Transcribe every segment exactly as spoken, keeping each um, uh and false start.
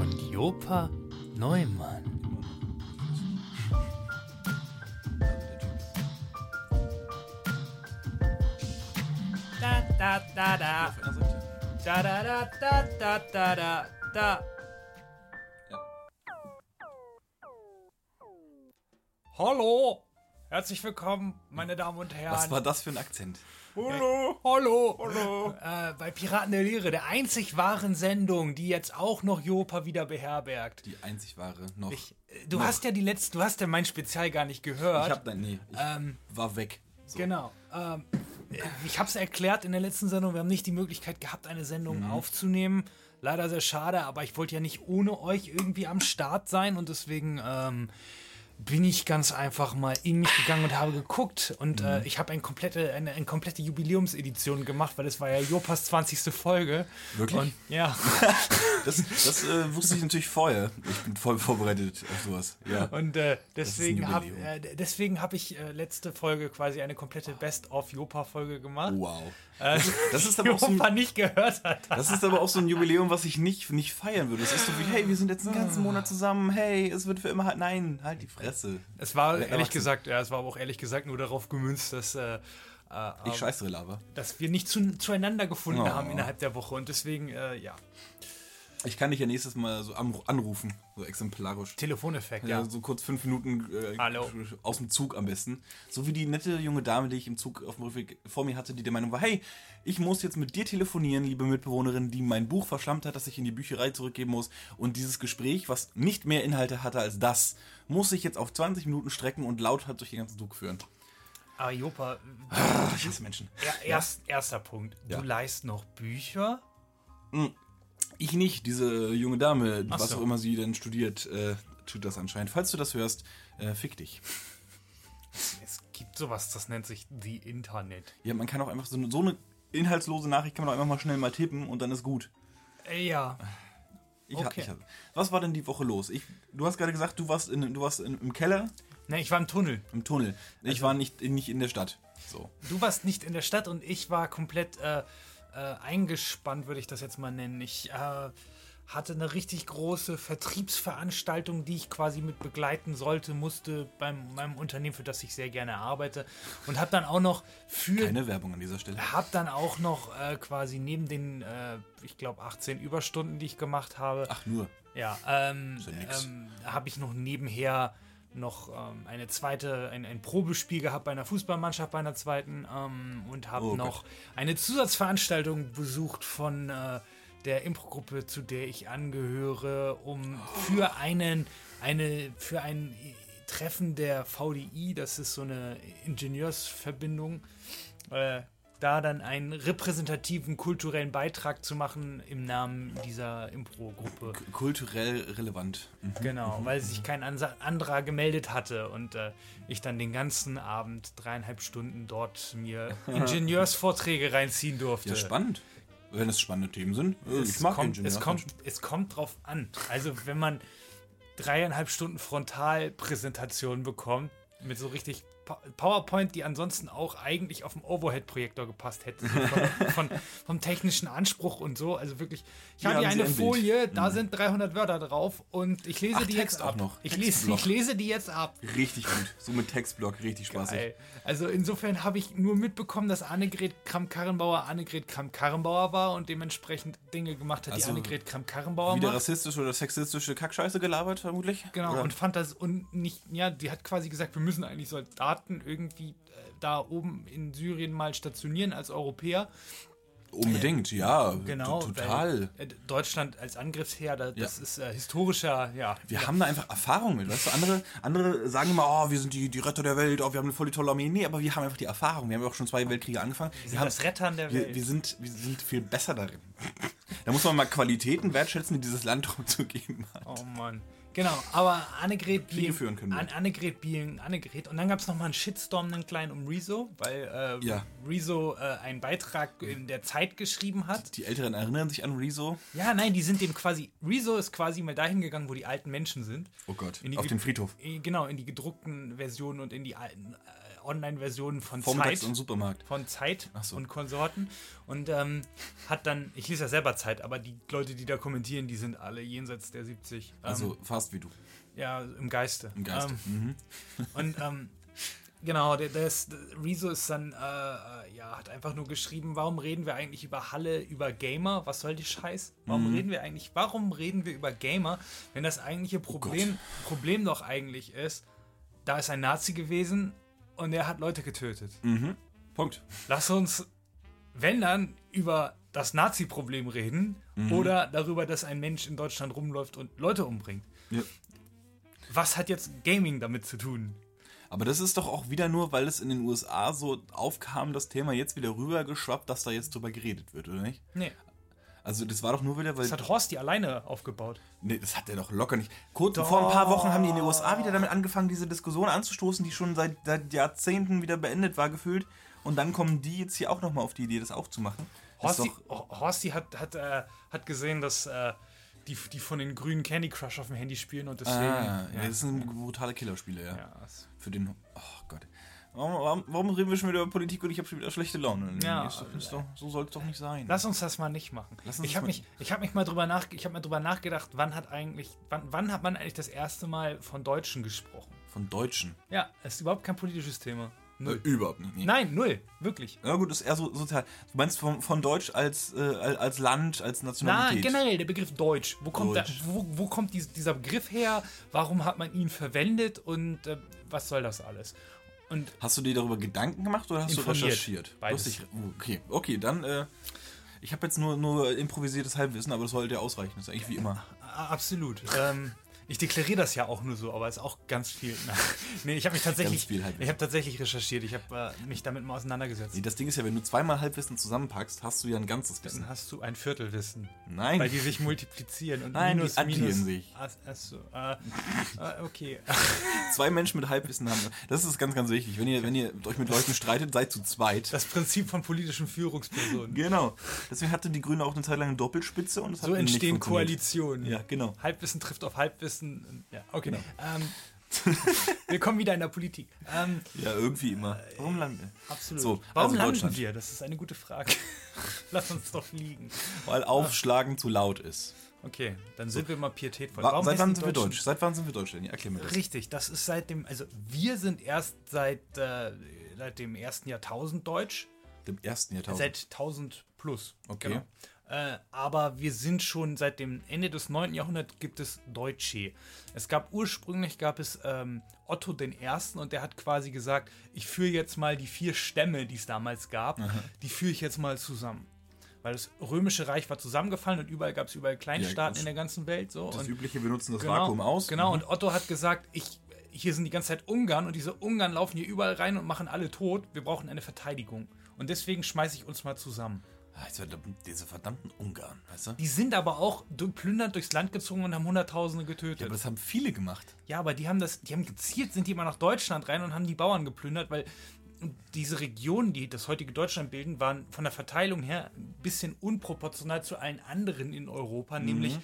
und Jopa Neumann. Da, da, da, da. Da, da, da, da, da, da, da, da. Ja. Hallo, herzlich willkommen, meine Damen und Herren. Was war das für ein Akzent? Hallo, hallo, hallo. Äh, bei Piraten der Lehre, der einzig wahren Sendung, die jetzt auch noch Jopa wieder beherbergt. Die einzig wahre noch. Ich, äh, du noch. hast ja die letzte, du hast ja mein Spezial gar nicht gehört. Ich hab da, nee, ich Ähm, war weg. So. Genau. Ähm, ich habe es erklärt in der letzten Sendung, wir haben nicht die Möglichkeit gehabt, eine Sendung Mhm. aufzunehmen. Leider sehr schade, aber ich wollte ja nicht ohne euch irgendwie am Start sein und deswegen ähm, bin ich ganz einfach mal in mich gegangen und habe geguckt und Mhm. äh, ich habe eine komplette, eine, eine komplette Jubiläumsedition gemacht, weil es war ja Jopas zwanzigste Folge. Wirklich? Und, ja. Das, das äh, wusste ich natürlich vorher. Ich bin voll vorbereitet auf sowas. Ja. Und äh, deswegen ein habe Jubiläum. äh, deswegen hab ich äh, letzte Folge quasi eine komplette Best-of-Jopa-Folge gemacht. Wow. Äh, Das ist aber auch so ein, Jopa nicht gehört hat. das ist aber auch so ein Jubiläum, was ich nicht, nicht feiern würde. Es ist so wie, hey, wir sind jetzt einen ganzen Monat zusammen, hey, es wird für immer halt. Nein, halt die Fresse. Es war Ja, ehrlich erwachsen. gesagt, ja, es war aber auch ehrlich gesagt nur darauf gemünzt, dass, äh, äh, Ich scheiße, Lava. dass wir nicht zu, zueinander gefunden Oh. haben innerhalb der Woche und deswegen, äh, ja, Ich kann dich ja nächstes Mal so anru- anrufen, so exemplarisch. Telefoneffekt, Ja, ja. so kurz fünf Minuten äh, Hallo. aus dem Zug am besten. So wie die nette junge Dame, die ich im Zug auf dem Rückweg vor mir hatte, die der Meinung war, hey, ich muss jetzt mit dir telefonieren, liebe Mitbewohnerin, die mein Buch verschlammt hat, das ich in die Bücherei zurückgeben muss. Und dieses Gespräch, was nicht mehr Inhalte hatte als das, muss ich jetzt auf zwanzig Minuten strecken und laut halt durch den ganzen Zug führen. Aber Jopa, Ah, ich hasse Menschen. ja, erst, erster Punkt, Ja. du leihst noch Bücher? Ich nicht, diese junge Dame, Ach was so. auch immer sie denn studiert, äh, tut das anscheinend. Falls du das hörst, äh, fick dich. Es gibt sowas, das nennt sich The Internet. Ja, man kann auch einfach so eine, so eine inhaltslose Nachricht kann man auch einfach mal schnell mal tippen und dann ist gut. Äh, ja, Ich, ha- Okay. ich hab, was war denn die Woche los? Ich, du hast gerade gesagt, du warst, in, du warst in, im Keller, ne, ich war im Tunnel. im Tunnel. Ich Also- war nicht, nicht in der Stadt. So. Du warst nicht in der Stadt und ich war komplett äh, äh, eingespannt, würde ich das jetzt mal nennen. Ich äh, hatte eine richtig große Vertriebsveranstaltung, die ich quasi mit begleiten sollte, musste beim meinem Unternehmen, für das ich sehr gerne arbeite. Und habe dann auch noch für... Keine Werbung an dieser Stelle. Hab dann auch noch äh, quasi neben den, äh, ich glaube, achtzehn Überstunden, die ich gemacht habe, Ach, nur. ja, ähm, Ist ja nix. ähm, habe ich noch nebenher noch ähm, eine zweite, ein, ein Probespiel gehabt bei einer Fußballmannschaft, bei einer zweiten ähm, und habe Oh noch eine Zusatzveranstaltung besucht von äh, der Impro-Gruppe, zu der ich angehöre, um für einen, eine, für ein Treffen der V D I, das ist so eine Ingenieursverbindung, äh, da dann einen repräsentativen kulturellen Beitrag zu machen im Namen dieser Impro-Gruppe. K- Kulturell relevant. Mhm. Genau, weil sich kein Ansa anderer gemeldet hatte und äh, ich dann den ganzen Abend dreieinhalb Stunden dort mir Ingenieursvorträge reinziehen durfte. Ja, spannend. Wenn es spannende Themen sind. Äh, Es ich mag kommt, Ingenieure. es, kommt, es kommt drauf an. Also wenn man dreieinhalb Stunden Frontalpräsentation bekommt, mit so richtig Pa- PowerPoint, die ansonsten auch eigentlich auf dem Overhead-Projektor gepasst hätte. So von, von, vom technischen Anspruch und so. Also wirklich, ich Hier habe hier haben Sie eine ein Bild. Folie, da sind dreihundert Wörter drauf und ich lese Ach, die Text jetzt ab. auch noch. Ich lese, Textblock. ich lese die jetzt ab. Richtig gut. So mit Textblock, richtig spaßig. Geil. Also insofern habe ich nur mitbekommen, dass Annegret Kramp-Karrenbauer Annegret Kramp-Karrenbauer war und dementsprechend Dinge gemacht hat, Also, die Annegret Kramp-Karrenbauer Wieder macht. rassistische oder sexistische Kackscheiße gelabert, vermutlich. Genau, Oder? und fand das und nicht, ja, die hat quasi gesagt, wir müssen eigentlich Soldaten irgendwie äh, da oben in Syrien mal stationieren als Europäer. Unbedingt, ja. Genau, t- Total. Weil, äh, Deutschland als Angriffsherr, da, das ist äh, historischer, ja. Wir haben da einfach Erfahrung mit, weißt du, andere, andere sagen immer, oh, wir sind die, die Retter der Welt, oh, wir haben eine voll die tolle Armee. Nee, aber wir haben einfach die Erfahrung. Wir haben ja auch schon zwei Weltkriege angefangen. Wir, sind haben, das Rettern der wir, Welt. wir, sind, wir sind viel besser darin. Da muss man mal Qualitäten wertschätzen, die dieses Land rumzugeben hat. Oh Mann. Genau, aber Annegret Kriege Bielen, führen können wir. An, Annegret Bielen, Annegret. Und dann gab es nochmal einen Shitstorm, einen kleinen um Rezo, weil äh, Ja. Rezo äh, einen Beitrag in der Zeit geschrieben hat. Die Älteren erinnern sich an Rezo. Ja, nein, die sind dem quasi, Rezo ist quasi mal dahin gegangen, wo die alten Menschen sind. Oh Gott, In die auf ge- den Friedhof. in- Genau, in die gedruckten Versionen und in die alten äh, Online-Versionen von Vormittags Zeit. im Supermarkt. Von Zeit Ach so. und Konsorten. Und ähm, hat dann, ich lese ja selber Zeit, aber die Leute, die da kommentieren, die sind alle jenseits der siebzig. Ähm, Also fast wie du. ja, im Geiste. Im Geiste. Ähm, Mhm. Und ähm, genau, der, der, ist, der Rezo ist dann, äh, äh, ja, hat einfach nur geschrieben, warum reden wir eigentlich über Halle, über Gamer? Was soll die Scheiß? Warum Mhm. reden wir eigentlich, warum reden wir über Gamer, wenn das eigentliche Problem, Problem doch eigentlich ist, da ist ein Nazi gewesen und er hat Leute getötet. Mhm. Punkt. Lass uns, wenn dann, über das Nazi-Problem reden Mhm. oder darüber, dass ein Mensch in Deutschland rumläuft und Leute umbringt. Ja. Was hat jetzt Gaming damit zu tun? Aber das ist doch auch wieder nur, weil es in den U S A so aufkam, das Thema jetzt wieder rübergeschwappt, dass da jetzt drüber geredet wird, oder nicht? Nee, Also das war doch nur wieder, weil... das hat Horst die alleine aufgebaut. Nee, das hat der doch locker nicht. Kurz Doch. vor ein paar Wochen haben die in den U S A wieder damit angefangen, diese Diskussion anzustoßen, die schon seit, seit Jahrzehnten wieder beendet war, gefühlt. Und dann kommen die jetzt hier auch nochmal auf die Idee, das aufzumachen. Das ist Horsti, doch, Horsti hat, hat, äh, hat gesehen, dass äh, die, die von den grünen Candy Crush auf dem Handy spielen und deswegen. ah, ja, das sind brutale Killerspiele, ja. ja, es- Für den... Oh Gott. Warum, warum, warum reden wir schon wieder über Politik und ich habe schon wieder schlechte Laune? Ja, Nee, ist doch, ist doch, so soll es doch nicht sein. Lass uns das mal nicht machen. Lass uns Ich das habe mal- mich, ich hab mich mal drüber nach, ich hab mal drüber nachgedacht, wann hat eigentlich, wann, wann hat man eigentlich das erste Mal von Deutschen gesprochen? Von Deutschen. Ja, es ist überhaupt kein politisches Thema. Null. Äh, überhaupt nicht. Nee. Nein, null, wirklich. Ja gut, das ist eher so sozial. Du meinst von, von Deutsch als, äh, als Land, als Na, Nationalität? generell der Begriff Deutsch. Wo kommt, Deutsch. Der, wo, wo kommt dies, dieser Begriff her? Warum hat man ihn verwendet und äh, was soll das alles? Und Hast du dir darüber Gedanken gemacht oder hast Informiert. du recherchiert? Beides. Du hast dich- okay, okay, dann, äh, ich habe jetzt nur, nur improvisiertes Halbwissen, aber das sollte ja ausreichen. Das ist eigentlich wie immer. A- absolut. ähm, ich deklariere das ja auch nur so, aber es ist auch ganz viel. nee, ich habe mich tatsächlich, Ganz viel Halbwissen. ich habe tatsächlich recherchiert. Ich habe äh, mich damit mal auseinandergesetzt. Nee, das Ding ist ja, wenn du zweimal Halbwissen zusammenpackst, hast du ja ein ganzes Wissen. Dann hast du ein Viertelwissen, Nein. weil die sich multiplizieren und Nein, die minus addieren minus. sich. Ach, ach so, äh, äh, okay. Zwei Menschen mit Halbwissen haben. Das ist ganz, ganz wichtig. Wenn ihr, wenn ihr euch mit Leuten streitet, seid zu zweit. Das Prinzip von politischen Führungspersonen. Genau. Deswegen hatte die Grüne auch eine Zeit lang eine Doppelspitze und es hat So nicht entstehen funktioniert. Koalitionen. Ja, genau. Halbwissen trifft auf Halbwissen. Ja, okay. Ähm, willkommen wieder in der Politik. Ähm, Ja, irgendwie immer. Warum landen wir? absolut. So, Warum also landen Deutschland. wir? Das ist eine gute Frage. Lass uns doch fliegen. Weil Aufschlagen zu laut ist. Okay, dann sind wir mal pietätvoll. Wa- Warum Seit wann heißen sind wir Deutschen- deutsch? Seit wann sind wir deutsch? Jenny? Erklär mir das. Richtig, das ist seit dem, also wir sind erst seit, äh, seit dem ersten Jahrtausend deutsch. Dem ersten Jahrtausend. Seit tausend plus. Okay. Genau. Äh, aber wir sind schon seit dem Ende des neunten Jahrhunderts gibt es Deutsche. Es gab ursprünglich gab es ähm, Otto den Ersten und der hat quasi gesagt, ich führe jetzt mal die vier Stämme, die es damals gab, die führe ich jetzt mal zusammen. Weil das Römische Reich war zusammengefallen und überall gab es überall Kleinstaaten das- in der ganzen Welt. So. Das Und übliche, wir nutzen das genau, Vakuum aus. Genau, Mhm. und Otto hat gesagt, ich, hier sind die ganze Zeit Ungarn und diese Ungarn laufen hier überall rein und machen alle tot. Wir brauchen eine Verteidigung. Und deswegen schmeiße ich uns mal zusammen. Ah, jetzt wird diese verdammten Ungarn, weißt du? Die sind aber auch du- plündernd durchs Land gezogen und haben Hunderttausende getötet. Ja, aber das haben viele gemacht. Ja, aber die haben das, die haben gezielt, sind die immer nach Deutschland rein und haben die Bauern geplündert, weil diese Regionen, die das heutige Deutschland bilden, waren von der Verteilung her ein bisschen unproportional zu allen anderen in Europa. Nämlich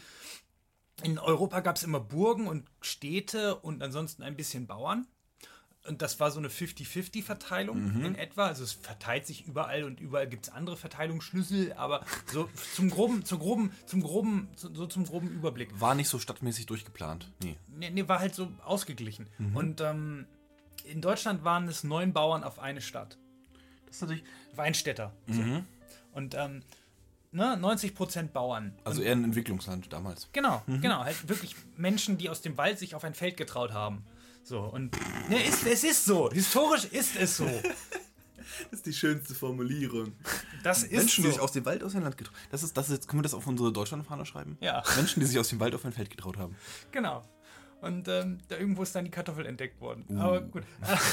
in Europa gab es immer Burgen und Städte und ansonsten ein bisschen Bauern. Und das war so eine fünfzig fünfzig Verteilung in etwa. Also es verteilt sich überall und überall gibt es andere Verteilungsschlüssel, aber so zum groben, zum groben, zum groben, so so zum groben Überblick. War nicht so stadtmäßig durchgeplant. Nee. Nee, nee, war halt so ausgeglichen. Und ähm, in Deutschland waren es neun Bauern auf eine Stadt. Das ist natürlich. Weinstädter. So. Und ähm, ne, neunzig Prozent Bauern. Also eher ein Entwicklungsland damals. Genau, genau. Halt wirklich Menschen, die aus dem Wald sich auf ein Feld getraut haben. So, und ne, ist, es ist so. Historisch ist es so. Das ist die schönste Formulierung. Das ist Menschen, so. die sich aus dem Wald aus dem Land getraut haben. Das ist, das ist, können wir das auf unsere Deutschlandfahne schreiben? Ja. Menschen, die sich aus dem Wald auf ein Feld getraut haben. Genau. Und ähm, da irgendwo ist dann die Kartoffel entdeckt worden. Uh. Aber gut.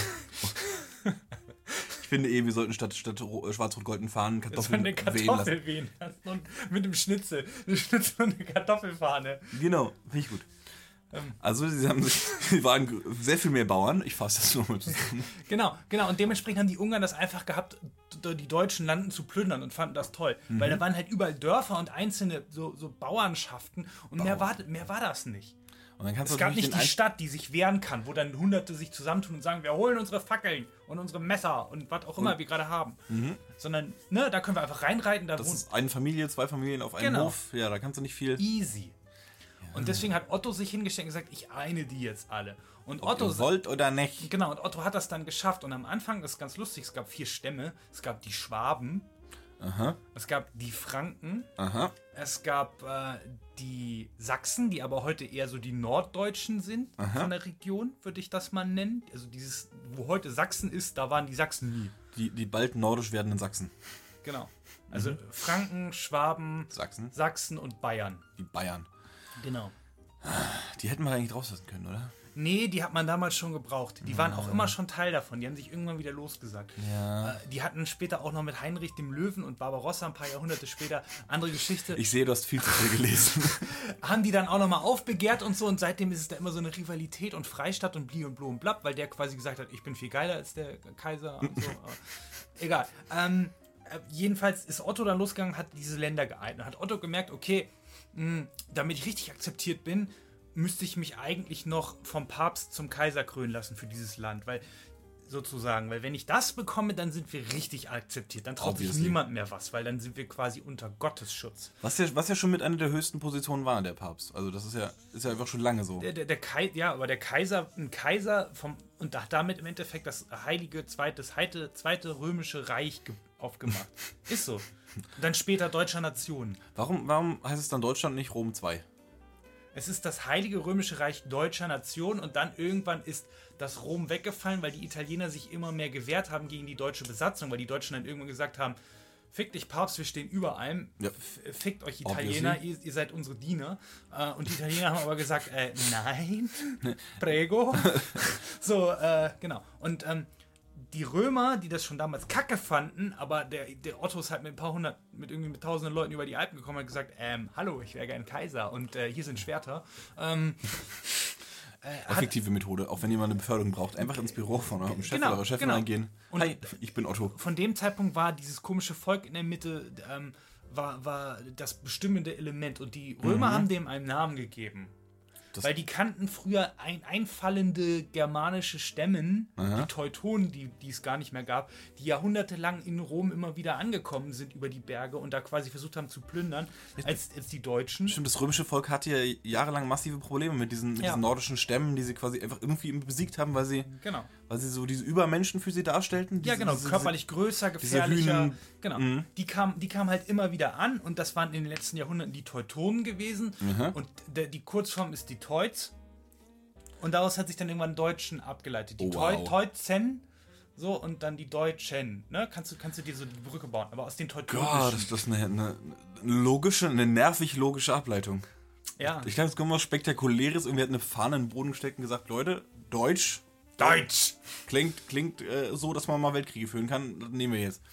Ich finde eh, wir sollten statt, statt ro- schwarz-rot-golden Fahnen Das war Kartoffeln eine wehen Kartoffel lassen. wehen lassen. Und mit dem Schnitzel. Eine Schnitzel und eine Kartoffelfahne. Genau, finde ich gut. Ähm. Also, sie haben sich, sie waren g- sehr viel mehr Bauern. Ich fasse das nur mal zusammen. Genau, genau. Und dementsprechend haben die Ungarn das einfach gehabt, d- die deutschen Landen zu plündern und fanden das toll. Weil da waren halt überall Dörfer und einzelne so, so Bauernschaften und mehr war, mehr war das nicht. Und dann kannst es du gab nicht den die ein- Stadt, die sich wehren kann, wo dann Hunderte sich zusammentun und sagen, wir holen unsere Fackeln und unsere Messer und was auch immer wir gerade haben. Sondern, ne, da können wir einfach reinreiten. Da Das wohnt ist eine Familie, zwei Familien auf einem Genau. Hof. Ja, da kannst du nicht viel. easy. Und deswegen hat Otto sich hingestellt und gesagt, ich eine die jetzt alle. Und Ob Otto ihr wollt oder nicht. Genau, und Otto hat das dann geschafft. Und am Anfang, das ist ganz lustig, es gab vier Stämme. Es gab die Schwaben, Aha, es gab die Franken, aha. es gab äh, die Sachsen, die aber heute eher so die Norddeutschen sind von der Region, würde ich das mal nennen. Also dieses, wo heute Sachsen ist, da waren die Sachsen nie. Die, die bald nordisch werdenden Sachsen. Genau. Also Franken, Schwaben, Sachsen. Sachsen und Bayern. Die Bayern. Genau. Die hätten wir eigentlich rauslassen können, oder? Nee, die hat man damals schon gebraucht. Die waren auch immer schon Teil davon. Die haben sich irgendwann wieder losgesagt. Ja. Äh, die hatten später auch noch mit Heinrich dem Löwen und Barbarossa ein paar Jahrhunderte später andere Geschichte. Ich sehe, du hast viel zu viel gelesen. Haben die dann auch nochmal aufbegehrt und so. Und seitdem ist es da immer so eine Rivalität und Freistadt und Bli und Blo und Blab, weil der quasi gesagt hat, ich bin viel geiler als der Kaiser und so. Aber egal. Ähm, äh, jedenfalls ist Otto dann losgegangen, hat diese Länder geeint. Und hat Otto gemerkt, okay, mh, damit ich richtig akzeptiert bin, müsste ich mich eigentlich noch vom Papst zum Kaiser krönen lassen für dieses Land, weil sozusagen, weil wenn ich das bekomme, dann sind wir richtig akzeptiert, dann traut sich Obviously. niemand mehr was, weil dann sind wir quasi unter Gottes Schutz. Was ja, was ja schon mit einer der höchsten Positionen war, der Papst. Also das ist ja, ist ja einfach schon lange so. Der, der, der Kai, ja, aber der Kaiser, ein Kaiser vom und hat damit im Endeffekt das heilige zweite, das heite, zweite römische Reich ge- aufgemacht. Ist so. Und dann später deutscher Nation. Warum, warum heißt es dann Deutschland nicht Rom zwei? Es ist das Heilige Römische Reich deutscher Nation und dann irgendwann ist das Rom weggefallen, weil die Italiener sich immer mehr gewehrt haben gegen die deutsche Besatzung, weil die Deutschen dann irgendwann gesagt haben, fickt dich Papst, wir stehen über allem, Ja. F- fickt euch Italiener, ihr, ihr seid unsere Diener. Äh, Und die Italiener haben aber gesagt, äh, nein, prego. So, äh, genau. Und ähm, die Römer, die das schon damals kacke fanden, aber der, der Otto ist halt mit ein paar hundert, mit irgendwie mit tausenden Leuten über die Alpen gekommen und hat gesagt, ähm, hallo, ich wäre gern Kaiser und äh, hier sind Schwerter. Ähm, äh, hat, Effektive Methode, auch wenn jemand eine Beförderung braucht. Einfach ins Büro von eurem Chef Genau, oder eurer Chefin genau. reingehen. Und- Hi, ich bin Otto. von dem Zeitpunkt war dieses komische Volk in der Mitte, ähm, war, war das bestimmende Element und die Römer haben dem einen Namen gegeben. Das- Weil die kannten früher ein, einfallende germanische Stämmen, die Teutonen, die, die es gar nicht mehr gab, die jahrhundertelang in Rom immer wieder angekommen sind über die Berge und da quasi versucht haben zu plündern, als, als die Deutschen. Stimmt, das römische Volk hatte ja jahrelang massive Probleme mit diesen, mit Ja. diesen nordischen Stämmen, die sie quasi einfach irgendwie besiegt haben, weil sie, Genau. weil sie so diese Übermenschen für sie darstellten. Ja, Diese- genau, diese- körperlich größer, gefährlicher. Hünen- Genau. Die kamen die kam halt immer wieder an und das waren in den letzten Jahrhunderten die Teutonen gewesen. Und der, die Kurzform ist die Teuts. Und daraus hat sich dann irgendwann Deutschen abgeleitet. Die Oh, Teu- wow. Teutzen, so, und dann die Deutschen. Ne? Kannst, du, kannst du dir so die Brücke bauen, aber aus den Gott, Teutonischen. das, das ist eine, eine, eine logische, eine nervig logische Ableitung. Ja. Ich glaube, es kommt was Spektakuläres und wir hatten eine Fahne in den Boden gesteckt und gesagt, Leute, Deutsch Deutsch! klingt, klingt äh, so, dass man mal Weltkriege führen kann. Das nehmen wir jetzt.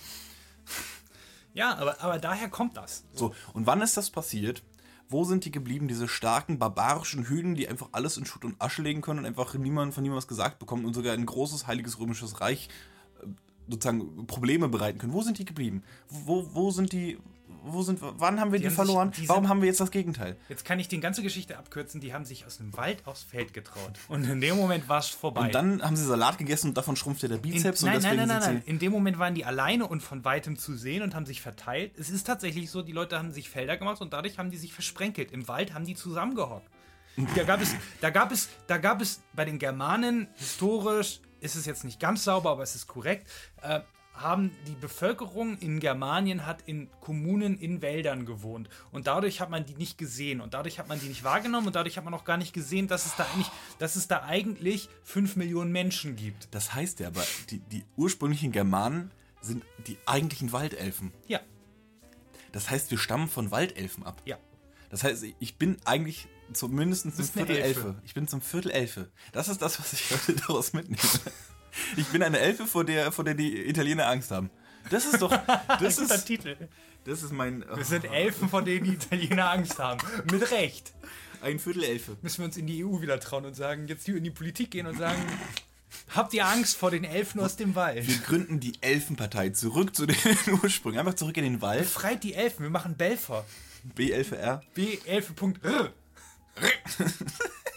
Ja, aber, aber daher kommt das. So, und wann ist das passiert? Wo sind die geblieben, diese starken, barbarischen Hünen, die einfach alles in Schutt und Asche legen können und einfach niemand von niemandem was gesagt bekommen und sogar ein großes, heiliges römisches Reich äh, sozusagen Probleme bereiten können? Wo sind die geblieben? Wo, wo sind die, wo sind, wann haben wir die, haben sich- verloren? die Warum sind- haben wir jetzt das Gegenteil? Jetzt kann ich die ganze Geschichte abkürzen. Die haben sich aus dem Wald aufs Feld getraut. Und in dem Moment war es vorbei. Und dann haben sie Salat gegessen und davon schrumpfte der In, Bizeps nein, und deswegen nein, nein, nein, sind nein. In dem Moment waren die alleine und von weitem zu sehen und haben sich verteilt. Es ist tatsächlich so, die Leute haben sich Felder gemacht und dadurch haben die sich versprenkelt. Im Wald haben die zusammengehockt. Da gab es, da gab es, da gab es bei den Germanen, historisch ist es jetzt nicht ganz sauber, aber es ist korrekt, äh, haben die Bevölkerung in Germanien hat in Kommunen in Wäldern gewohnt. Und dadurch hat man die nicht gesehen. Und dadurch hat man die nicht wahrgenommen. Und dadurch hat man auch gar nicht gesehen, dass es da eigentlich, dass es da eigentlich fünf Millionen Menschen gibt. Das heißt ja, aber die, die ursprünglichen Germanen sind die eigentlichen Waldelfen. Ja, Das heißt, wir stammen von Waldelfen ab. ja. Das heißt, ich bin eigentlich zumindest zum bist eine Viertel Elfe. Elfe. Ich bin zum Viertel Elfe. Das ist das, was ich heute daraus mitnehme. Ich bin eine Elfe, vor der, vor der die Italiener Angst haben. Das ist doch. Das Guter ist, Titel. das ist mein. Wir sind Elfen, von denen die Italiener Angst haben. Mit Recht. Ein Viertel Elfe. Müssen wir uns in die E U wieder trauen und sagen, jetzt in die Politik gehen und sagen, habt ihr Angst vor den Elfen aus dem Wald? Wir gründen die Elfenpartei. Zurück zu den Ursprüngen. Einfach zurück in den Wald. Befreit die Elfen, wir machen Belfer. B elf R. B elfe Punkt R.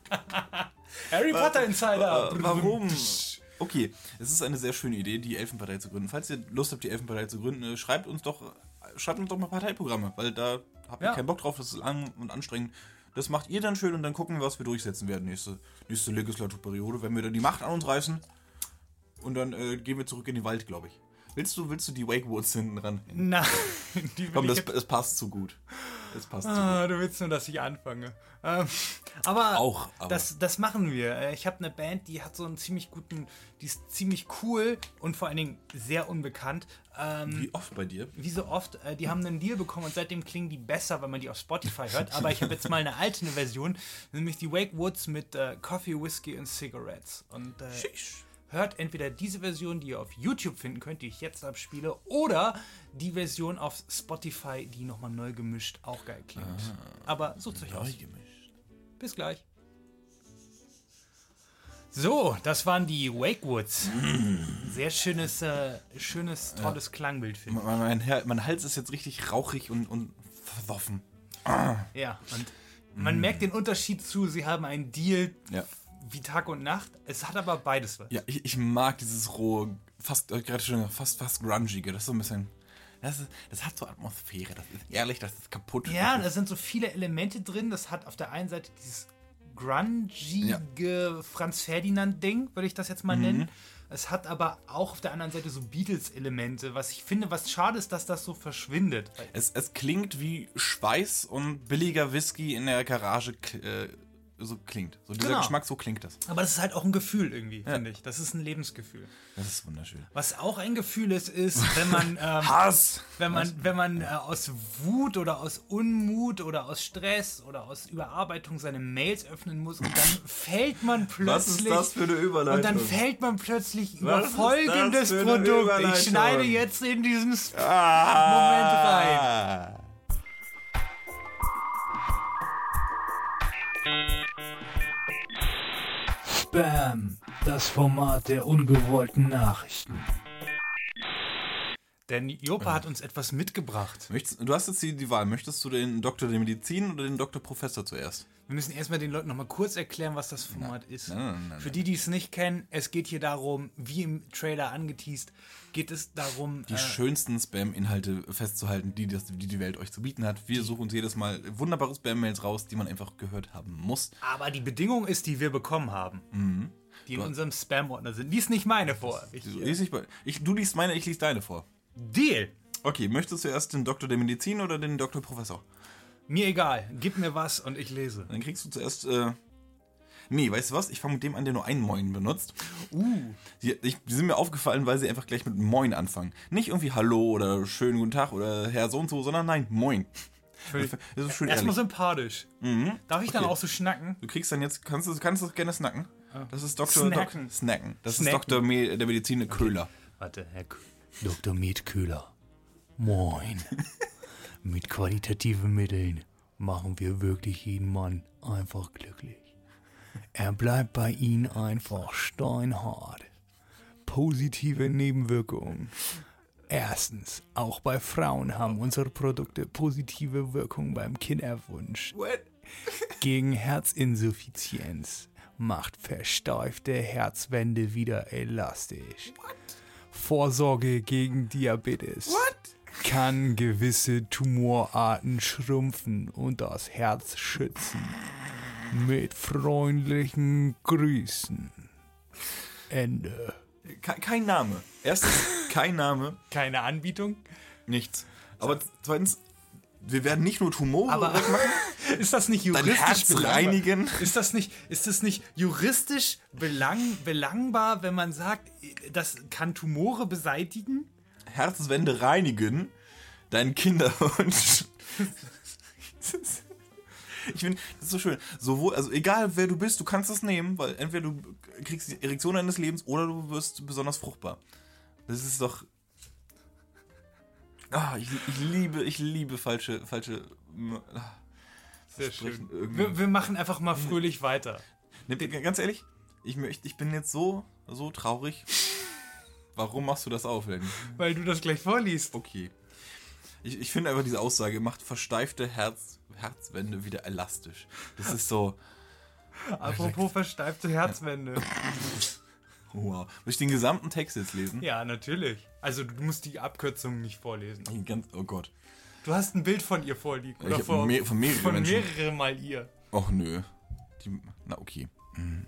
Harry Potter Insider. Äh, warum? Okay, es ist eine sehr schöne Idee, die Elfenpartei zu gründen. Falls ihr Lust habt, die Elfenpartei zu gründen, schreibt uns doch, schreibt uns doch mal Parteiprogramme, weil da habt ihr Ja. keinen Bock drauf, das ist lang und anstrengend. Das macht ihr dann schön und dann gucken wir, was wir durchsetzen werden nächste, nächste Legislaturperiode, wenn wir dann die Macht an uns reißen und dann äh, gehen wir zurück in den Wald, glaube ich. Willst du, willst du die Wake Woods hinten ran? Nein. Die Komm, will das, ich jetzt- das passt zu gut. Das passt zu gut. Ah, du willst nur, dass ich anfange. Ähm, aber Auch, aber- Das, das machen wir. Äh, Ich habe eine Band, die hat so einen ziemlich guten, die ist ziemlich cool und vor allen Dingen sehr unbekannt. Ähm, Wie oft bei dir? wie so oft, äh, die haben einen Deal bekommen und seitdem klingen die besser, wenn man die auf Spotify hört. Aber ich habe jetzt mal eine alte Version, nämlich die Wake Woods mit äh, Coffee, Whiskey und Cigarettes. Und äh, hört entweder diese Version, die ihr auf YouTube finden könnt, die ich jetzt abspiele, oder die Version auf Spotify, die nochmal neu gemischt auch geil klingt. Aber sucht euch aus. gemischt. Bis gleich. So, das waren die Wake Woods. Sehr schönes, äh, schönes, tolles Klangbild, finde Mein, mein, Her- mein Hals ist jetzt richtig rauchig und, und versoffen. ich. Ja, und man merkt den Unterschied zu, sie haben einen Deal Ja. wie Tag und Nacht. Es hat aber beides was. Ja, ich, ich mag dieses rohe, fast, äh, gerade schon, fast, fast grungige. Das ist so ein bisschen. Das, ist, das hat so Atmosphäre. Das ist ehrlich, das ist kaputt. Ja, das da sind so viele Elemente drin. Das hat auf der einen Seite dieses grungige Franz Ferdinand-Ding, würde ich das jetzt mal nennen. Es hat aber auch auf der anderen Seite so Beatles-Elemente, was ich finde, was schade ist, dass das so verschwindet. es, es klingt wie Schweiß und billiger Whisky in der Garage äh, so klingt. So dieser Genau. Geschmack, so klingt das. Aber das ist halt auch ein Gefühl irgendwie, finde ich. Das ist ein Lebensgefühl. Das ist wunderschön. Was auch ein Gefühl ist, ist, wenn man, ähm, Hass! wenn man, wenn man äh, aus Wut oder aus Unmut oder aus Stress oder aus Überarbeitung seine Mails öffnen muss und dann fällt man plötzlich... eine Überleitung? Und dann fällt man plötzlich über Was ist folgendes das für eine Produkt. Ich Überleitung? schneide jetzt in diesen Sp- ah. Spam, das Format der ungewollten Nachrichten. Denn Jopa hat uns etwas mitgebracht. Möchtest, du hast jetzt die, die Wahl. Möchtest du den Doktor der Medizin oder den Doktor Professor zuerst? Wir müssen erstmal den Leuten nochmal kurz erklären, was das Format ist. nein, nein, nein, Für die, die es nicht kennen, es geht hier darum, wie im Trailer angeteased, geht es darum, Die äh, schönsten Spam-Inhalte festzuhalten, die, das, die die Welt euch zu bieten hat. Wir suchen uns jedes Mal wunderbare Spam-Mails raus, die man einfach gehört haben muss. aber die Bedingung ist, die wir bekommen haben. Die in unserem Spam-Ordner sind. Lies nicht meine vor. Ich, Du, lies ich, bei- ich, du liest meine, ich lies deine vor. Deal! Okay, möchtest du erst den Doktor der Medizin oder den Doktor Professor? Mir egal. Gib mir was und ich lese. Dann kriegst du zuerst, äh... Nee, weißt du was? Ich fange mit dem an, der nur einen Moin benutzt. Uh. Die, ich, die sind mir aufgefallen, weil sie einfach gleich mit Moin anfangen. Nicht irgendwie Hallo oder schönen guten Tag oder Herr so und so, sondern nein, Moin. Das ist schön Erstmal ehrlich. sympathisch. Darf ich dann Okay. auch so schnacken? Du kriegst dann jetzt, kannst du kannst du gerne snacken. Das ist Doktor Snacken. Dok, snacken. Das Snacken. ist Doktor Me, der Medizin Köhler. Warte, Herr K Doktor Mietköhler. Moin. Mit qualitativen Mitteln machen wir wirklich jeden Mann einfach glücklich. Er bleibt bei Ihnen einfach steinhart. Positive Nebenwirkungen. Erstens, auch bei Frauen haben unsere Produkte positive Wirkung beim Kinderwunsch. What? Gegen Herzinsuffizienz. Macht versteifte Herzwände wieder elastisch. Vorsorge gegen Diabetes. What? Kann gewisse Tumorarten schrumpfen und das Herz schützen. Mit freundlichen Grüßen. Ende. Ke kein Name. Erstens, kein Name. Keine Anbietung? Nichts. Aber zweitens, wir werden nicht nur Tumore Aber wegmachen, ist das nicht dein juristisch Herz belangbar? reinigen. Ist das nicht, ist das nicht juristisch belang, belangbar, wenn man sagt, das kann Tumore beseitigen? Herzwände reinigen, deinen Kinderwunsch. Ich finde, das ist so schön. Sowohl, also egal wer du bist, du kannst das nehmen, weil entweder du kriegst die Erektion deines Lebens oder du wirst besonders fruchtbar. Das ist doch. Ah, ich, ich liebe, ich liebe falsche, falsche. Ah, Sehr Sprechen irgendwie. Wir, wir machen einfach mal fröhlich weiter. Ne, ganz ehrlich, ich, möcht- ich bin jetzt so, so traurig. Warum machst du das auf, Lenny? Weil du das gleich vorliest. Okay. Ich, ich finde einfach diese Aussage macht versteifte Herz, Herzwände wieder elastisch. Das ist so. Apropos versteifte Herzwände. Wow. Will ich den gesamten Text jetzt lesen? Ja, natürlich. Also du musst die Abkürzung nicht vorlesen. Ganz, oh Gott. Du hast ein Bild von ihr vorliegen. Ich Oder hab vor, mehr, von mehreren von Menschen. mehrere Mal ihr. Och nö. Die, na okay. Hm.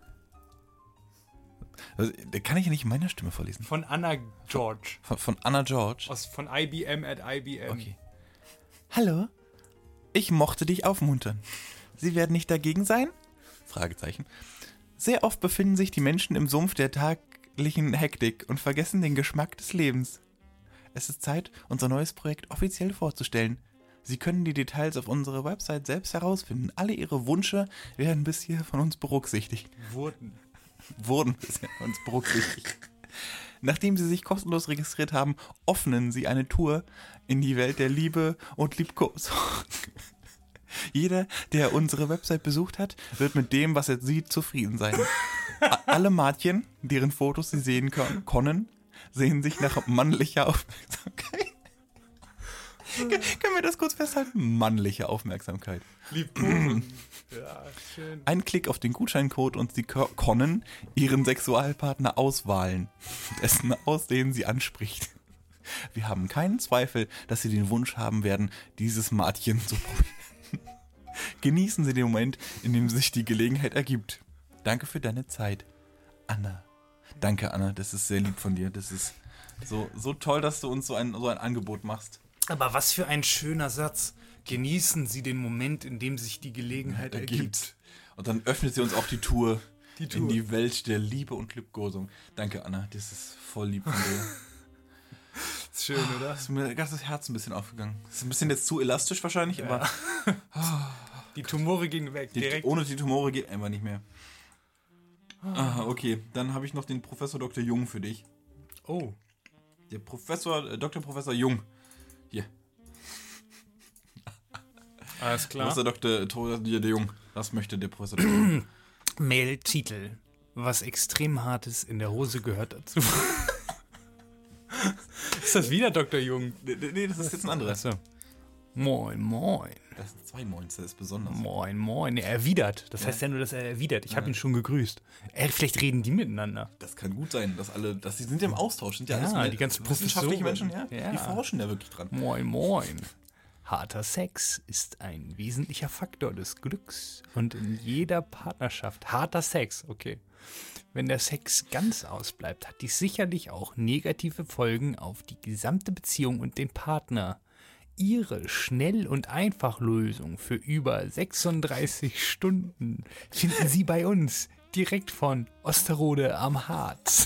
Also, da kann ich ja nicht in meiner Stimme vorlesen. Von Anna George. Von, von Anna George. Aus, von I B M at I B M. Okay. Hallo? Ich mochte dich aufmuntern. Sie werden nicht dagegen sein? Fragezeichen. Sehr oft befinden sich die Menschen im Sumpf der taglichen Hektik und vergessen den Geschmack des Lebens. Es ist Zeit, unser neues Projekt offiziell vorzustellen. Sie können die Details auf unserer Website selbst herausfinden. Alle Ihre Wünsche werden bisher von uns berücksichtigt. Wurden. Wurden bisher von uns berücksichtigt. Nachdem Sie sich kostenlos registriert haben, öffnen Sie eine Tour in die Welt der Liebe und Liebkosung. Jeder, der unsere Website besucht hat, wird mit dem, was er sieht, zufrieden sein. A- Alle Mädchen, deren Fotos Sie sehen können, können, sehen sich nach mannlicher Aufmerksamkeit. Können wir das kurz festhalten? Mannliche Aufmerksamkeit. Liebkosen. Ja, schön. Ein Klick auf den Gutscheincode und Sie ko- können Ihren Sexualpartner auswählen, dessen Aussehen Sie anspricht. Wir haben keinen Zweifel, dass Sie den Wunsch haben werden, dieses Mädchen zu probieren. Genießen Sie den Moment, in dem sich die Gelegenheit ergibt. Danke für deine Zeit, Anna. Danke, Anna, das ist sehr lieb von dir. Das ist so, so toll, dass du uns so ein, so ein Angebot machst. Aber was für ein schöner Satz. Genießen Sie den Moment, in dem sich die Gelegenheit ergibt. Und dann öffnet sie uns auch die Tour, Die Tour. in die Welt der Liebe und Liebkosung. Danke, Anna, das ist voll lieb von dir. Ist schön, oder? Das ist mir ganz das Herz ein bisschen aufgegangen. Das ist ein bisschen jetzt zu elastisch wahrscheinlich, Ja. aber Die Tumore gingen weg, die, direkt. ohne die Tumore geht einfach nicht mehr. Ah, okay, dann habe ich noch den Professor Doktor Jung für dich. Oh, Der Professor, äh, Doktor Professor Jung. Hier, alles klar. Professor Doktor Thomas der Jung. Was möchte der Professor Doktor Jung? Mail-Titel. Was extrem Hartes in der Hose gehört dazu. Ist das wieder Doktor Jung? Nee, nee, das ist jetzt ein anderer. Achso. Moin, moin. Das sind zwei Moins, das ist besonders. Moin, moin. Er erwidert. Das Ja. heißt ja nur, dass er erwidert. Ich habe Ja. ihn schon gegrüßt. Äh, vielleicht reden die miteinander. Das kann gut sein, dass alle, dass die sind ja im Austausch, sind ja, Ja, alles die ganzen wissenschaftliche Menschen, Professoren. ja? Ja. Die forschen ja wirklich dran. Moin, moin. Harter Sex ist ein wesentlicher Faktor des Glücks und in jeder Partnerschaft. Harter Sex, okay. Wenn der Sex ganz ausbleibt, hat dies sicherlich auch negative Folgen auf die gesamte Beziehung und den Partner. Ihre Schnell- und Einfachlösung für über sechsunddreißig Stunden finden Sie bei uns direkt von Osterode am Harz.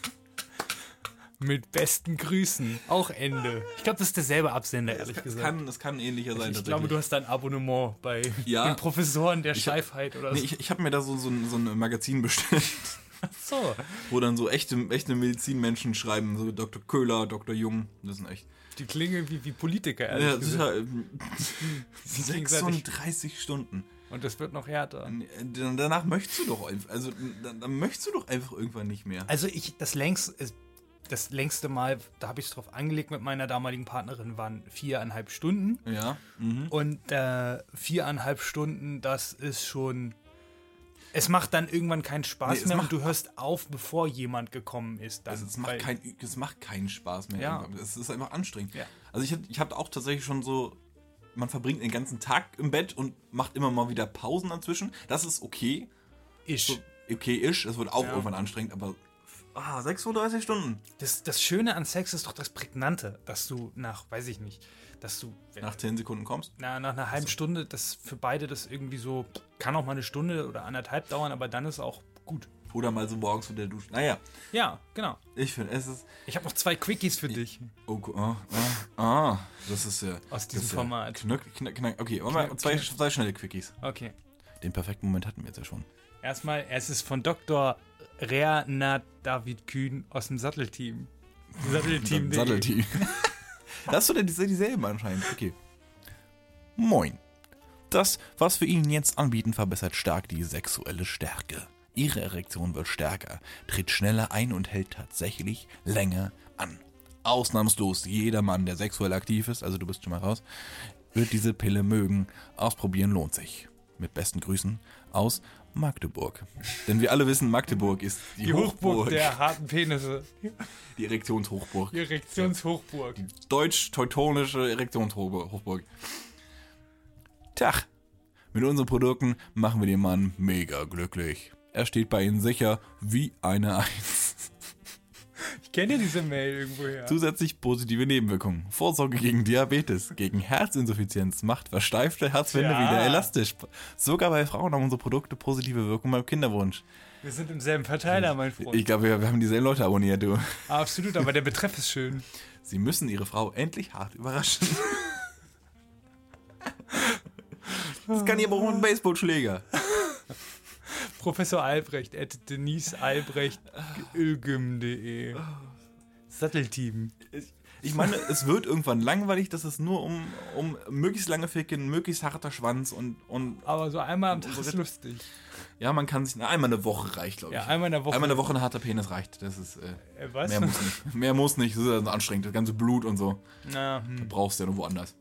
Mit besten Grüßen. Auch Ende. Ich glaube, das ist derselbe Absender, ehrlich Das gesagt. kann, das kann ähnlicher sein. Ich glaube, du hast da ein Abonnement bei Ja. den Professoren der Ich- Scheifheit oder Nee, so. ich ich habe mir da so, so, ein, so ein Magazin bestellt, So, wo dann so echte, echte Medizinmenschen schreiben, so Doktor Köhler, Doktor Jung, das sind echt. die klingen wie, wie Politiker, ehrlich Ja, gesagt. sicher, ähm, Sie gegenseitig. sechsunddreißig Stunden. Und das wird noch härter. Dann- Danach möchtest du doch einfach, also dann, dann möchtest du doch einfach irgendwann nicht mehr. Also ich, das längste, das längste Mal, da habe ich es drauf angelegt mit meiner damaligen Partnerin, waren viereinhalb Stunden. Ja. Mhm. Und äh, viereinhalb Stunden, das ist schon. Es macht dann irgendwann keinen Spaß Nee, es mehr macht- und du hörst auf, bevor jemand gekommen ist. Dann, Also es macht, weil- kein, es macht keinen Spaß mehr. Ja. Es ist einfach anstrengend. Ja. Also ich, hab- ich habe auch tatsächlich schon so, man verbringt den ganzen Tag im Bett und macht immer mal wieder Pausen dazwischen. Das ist okay. Isch. So, okay ist. Es wird auch Ja. irgendwann anstrengend, aber ah, sechsunddreißig Stunden. Das, das Schöne an Sex ist doch das Prägnante, dass du nach, weiß ich nicht, dass du wenn, Nach zehn Sekunden kommst. na, nach einer halben Stunde, das für beide das irgendwie so, kann auch mal eine Stunde oder anderthalb dauern, aber dann ist auch gut. Oder mal so morgens unter der Dusche. Naja, Ja, genau. ich finde, es ist... Ich habe noch zwei Quickies für dich. Oh, gu- ah, ah, ah, das ist ja... Aus diesem das ist ja Format. Knöck, knack, knack. Okay, wollen wir Knack, zwei, knack. zwei schnelle Quickies. Okay. Den perfekten Moment hatten wir jetzt ja schon. Erstmal, es ist von Doktor Reanat David Kühn aus dem Sattelteam. Sattelteam. Sattelteam. Das sind ja dieselben anscheinend. Okay. Moin. Das, was wir Ihnen jetzt anbieten, verbessert stark die sexuelle Stärke. Ihre Erektion wird stärker, tritt schneller ein und hält tatsächlich länger an. Ausnahmslos jeder Mann, der sexuell aktiv ist, also du bist schon mal raus, wird diese Pille mögen. Ausprobieren lohnt sich. mit besten Grüßen aus Magdeburg. Denn wir alle wissen, Magdeburg ist die, Die Hochburg, Hochburg, der harten Penisse. die Erektionshochburg. Die Erektionshochburg. Die deutsch-teutonische Erektionshochburg. Tag, mit unseren Produkten machen wir den Mann mega glücklich. Er steht bei Ihnen sicher wie eine Eins. Ich kenne ja diese Mail irgendwoher. Zusätzlich positive Nebenwirkungen. Vorsorge gegen Diabetes, gegen Herzinsuffizienz, macht versteifte Herzwände Ja. wieder elastisch. Sogar bei Frauen haben unsere Produkte positive Wirkung beim Kinderwunsch. Wir sind im selben Verteiler, mein Freund. Ich glaube, wir, wir haben dieselben Leute abonniert, du. Absolut, aber der Betreff ist schön. Sie müssen Ihre Frau endlich hart überraschen. Das kann ich aber auch mit einem Baseballschläger. Professor Albrecht at Denise Albrecht ilgym punkt de Sattelteam. Ich meine, es wird irgendwann langweilig, dass es nur um, um möglichst lange Ficken, möglichst harter Schwanz und, und Aber so einmal am Und Tag so ist wird- lustig. ja, man kann sich, na, einmal eine Woche reicht, glaube ich. Ja, einmal in der Woche. Einmal in der Woche ein harter Penis reicht. Das ist, äh, Äh, was? mehr muss nicht. Mehr muss nicht, das ist also anstrengend, das ganze Blut und so. Na, hm. Brauchst du ja nur woanders.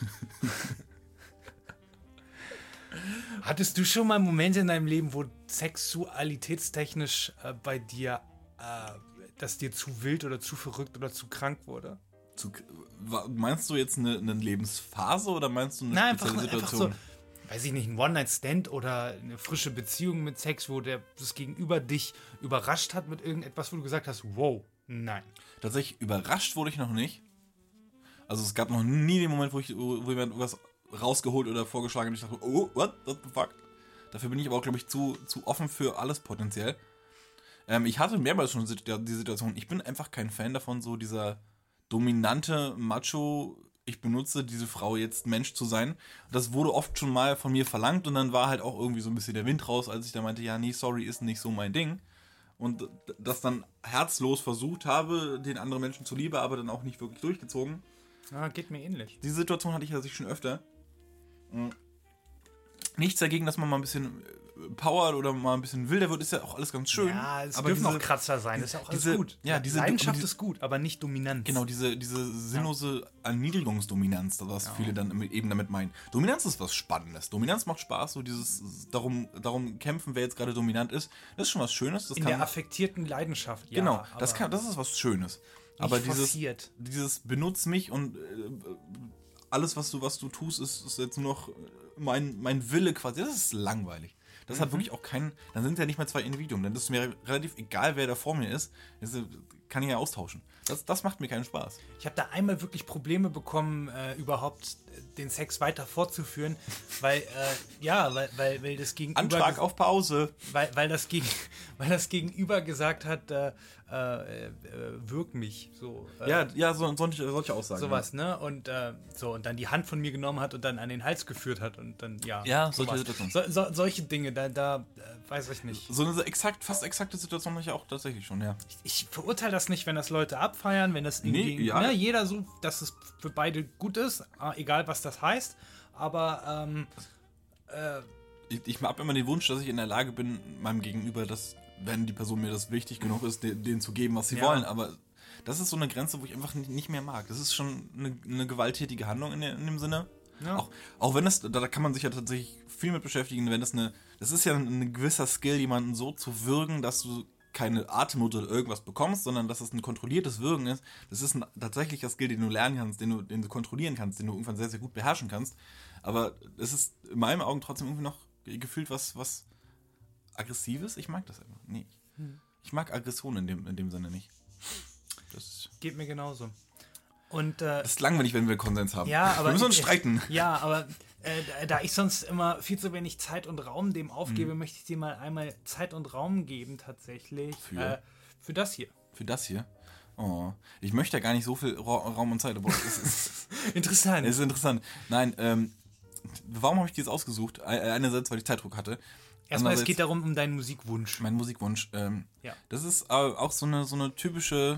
Hattest du schon mal Momente in deinem Leben, wo sexualitätstechnisch äh, bei dir, äh, dass dir zu wild oder zu verrückt oder zu krank wurde? Zu, wa- meinst du jetzt eine, eine Lebensphase oder meinst du eine Nein, spezielle einfach, einfach Situation? so, weiß ich nicht, ein One-Night-Stand oder eine frische Beziehung mit Sex, wo der, das Gegenüber dich überrascht hat mit irgendetwas, wo du gesagt hast, wow, nein. Tatsächlich überrascht wurde ich noch nicht. Also es gab noch nie den Moment, wo ich wo jemand irgendwas rausgeholt oder vorgeschlagen hat und ich dachte, oh, what, what the fuck? Dafür bin ich aber auch, glaube ich, zu, zu offen für alles potenziell. Ähm, ich hatte mehrmals schon die Situation, ich bin einfach kein Fan davon, so dieser dominante Macho, ich benutze diese Frau jetzt Mensch zu sein. Das wurde oft schon mal von mir verlangt und dann war halt auch irgendwie so ein bisschen der Wind raus, als ich da meinte, ja, nee, sorry, ist nicht so mein Ding. Und das dann herzlos versucht habe, den anderen Menschen zuliebe, aber dann auch nicht wirklich durchgezogen. Ah, geht mir ähnlich. Diese Situation hatte ich ja sich schon öfter. Nichts dagegen, dass man mal ein bisschen powert oder mal ein bisschen wilder wird, ist ja auch alles ganz schön. Ja, es aber dürfen diese, auch Kratzer sein, das ist ja auch alles diese- gut. ja, diese- Leidenschaft diese- ist gut, aber nicht Dominanz. Genau, diese, diese sinnlose Erniedrigungsdominanz, das was viele dann eben damit meinen. Dominanz ist was Spannendes. Dominanz macht Spaß, so dieses darum, darum kämpfen, wer jetzt gerade dominant ist. Das ist schon was Schönes. Das In kann, der affektierten Leidenschaft, ja. genau, das, aber kann, das ist was Schönes. Aber dieses, forciert. dieses benutz mich und äh, alles, was du, was du tust, ist, ist jetzt nur noch mein, mein Wille quasi. Das ist langweilig. Das hat wirklich auch keinen. Dann sind ja nicht mehr zwei Individuen. Dann ist es mir relativ egal, wer da vor mir ist. Das kann ich ja austauschen. Das, das macht mir keinen Spaß. Ich habe da einmal wirklich Probleme bekommen, äh, überhaupt den Sex weiter fortzuführen, weil, äh, ja, weil, weil, weil das Gegenüber... Antrag auf Pause. Weil, weil, das gegen, weil das Gegenüber gesagt hat, äh, äh, äh, wirk mich, so. Äh, Ja, ja, so, solche, solche Aussagen. Sowas, ne? Und äh, so, und dann die Hand von mir genommen hat und dann an den Hals geführt hat und dann, ja. Ja, sowas. solche Situationen. So, so, solche Dinge, da, da äh, weiß ich nicht. So eine exakt, fast exakte Situation habe ich auch tatsächlich schon, ja. Ich verurteile das nicht, wenn das Leute abfeiern, wenn das irgendwie, Nee, ja. ne, jeder so, dass es für beide gut ist, äh, egal was das heißt, aber ähm, äh, Ich, ich habe immer den Wunsch, dass ich in der Lage bin, meinem Gegenüber, das, wenn die Person mir das wichtig genug ist, de- denen zu geben, was sie Ja. wollen. Aber das ist so eine Grenze, wo ich einfach nicht, nicht mehr mag. Das ist schon eine, eine gewalttätige Handlung in, der, in dem Sinne. Ja. Auch, auch wenn das, da, da kann man sich ja tatsächlich viel mit beschäftigen, wenn das eine, das ist ja ein, ein gewisser Skill, jemanden so zu würgen, dass du keine Atemnot oder irgendwas bekommst, sondern dass es ein kontrolliertes Würgen ist. Das ist ein tatsächlicher Skill, den du lernen kannst, den du, den du kontrollieren kannst, den du irgendwann sehr, sehr gut beherrschen kannst. Aber es ist in meinen Augen trotzdem irgendwie noch gefühlt was, was Aggressives. Ich mag das einfach nicht. Ich mag Aggression in dem, in dem Sinne nicht. Das, geht mir genauso. Und äh, das ist langweilig, wenn wir Konsens haben. ja, aber wir müssen uns streiten. Ja, aber äh, da- da ich sonst immer viel zu wenig Zeit und Raum dem aufgebe, möchte ich dir mal einmal Zeit und Raum geben tatsächlich Für? äh, für das hier. Für das hier. Oh, ich möchte ja gar nicht so viel Ra Raum und Zeit, aber es ist, Interessant. es ist interessant. Nein, ähm, warum habe ich dieses ausgesucht? Äh, Einerseits, weil ich Zeitdruck hatte. Erstmal, es Andererseits geht darum, um deinen Musikwunsch. mein Musikwunsch. Ähm, Ja. Das ist äh, auch so eine, so eine typische.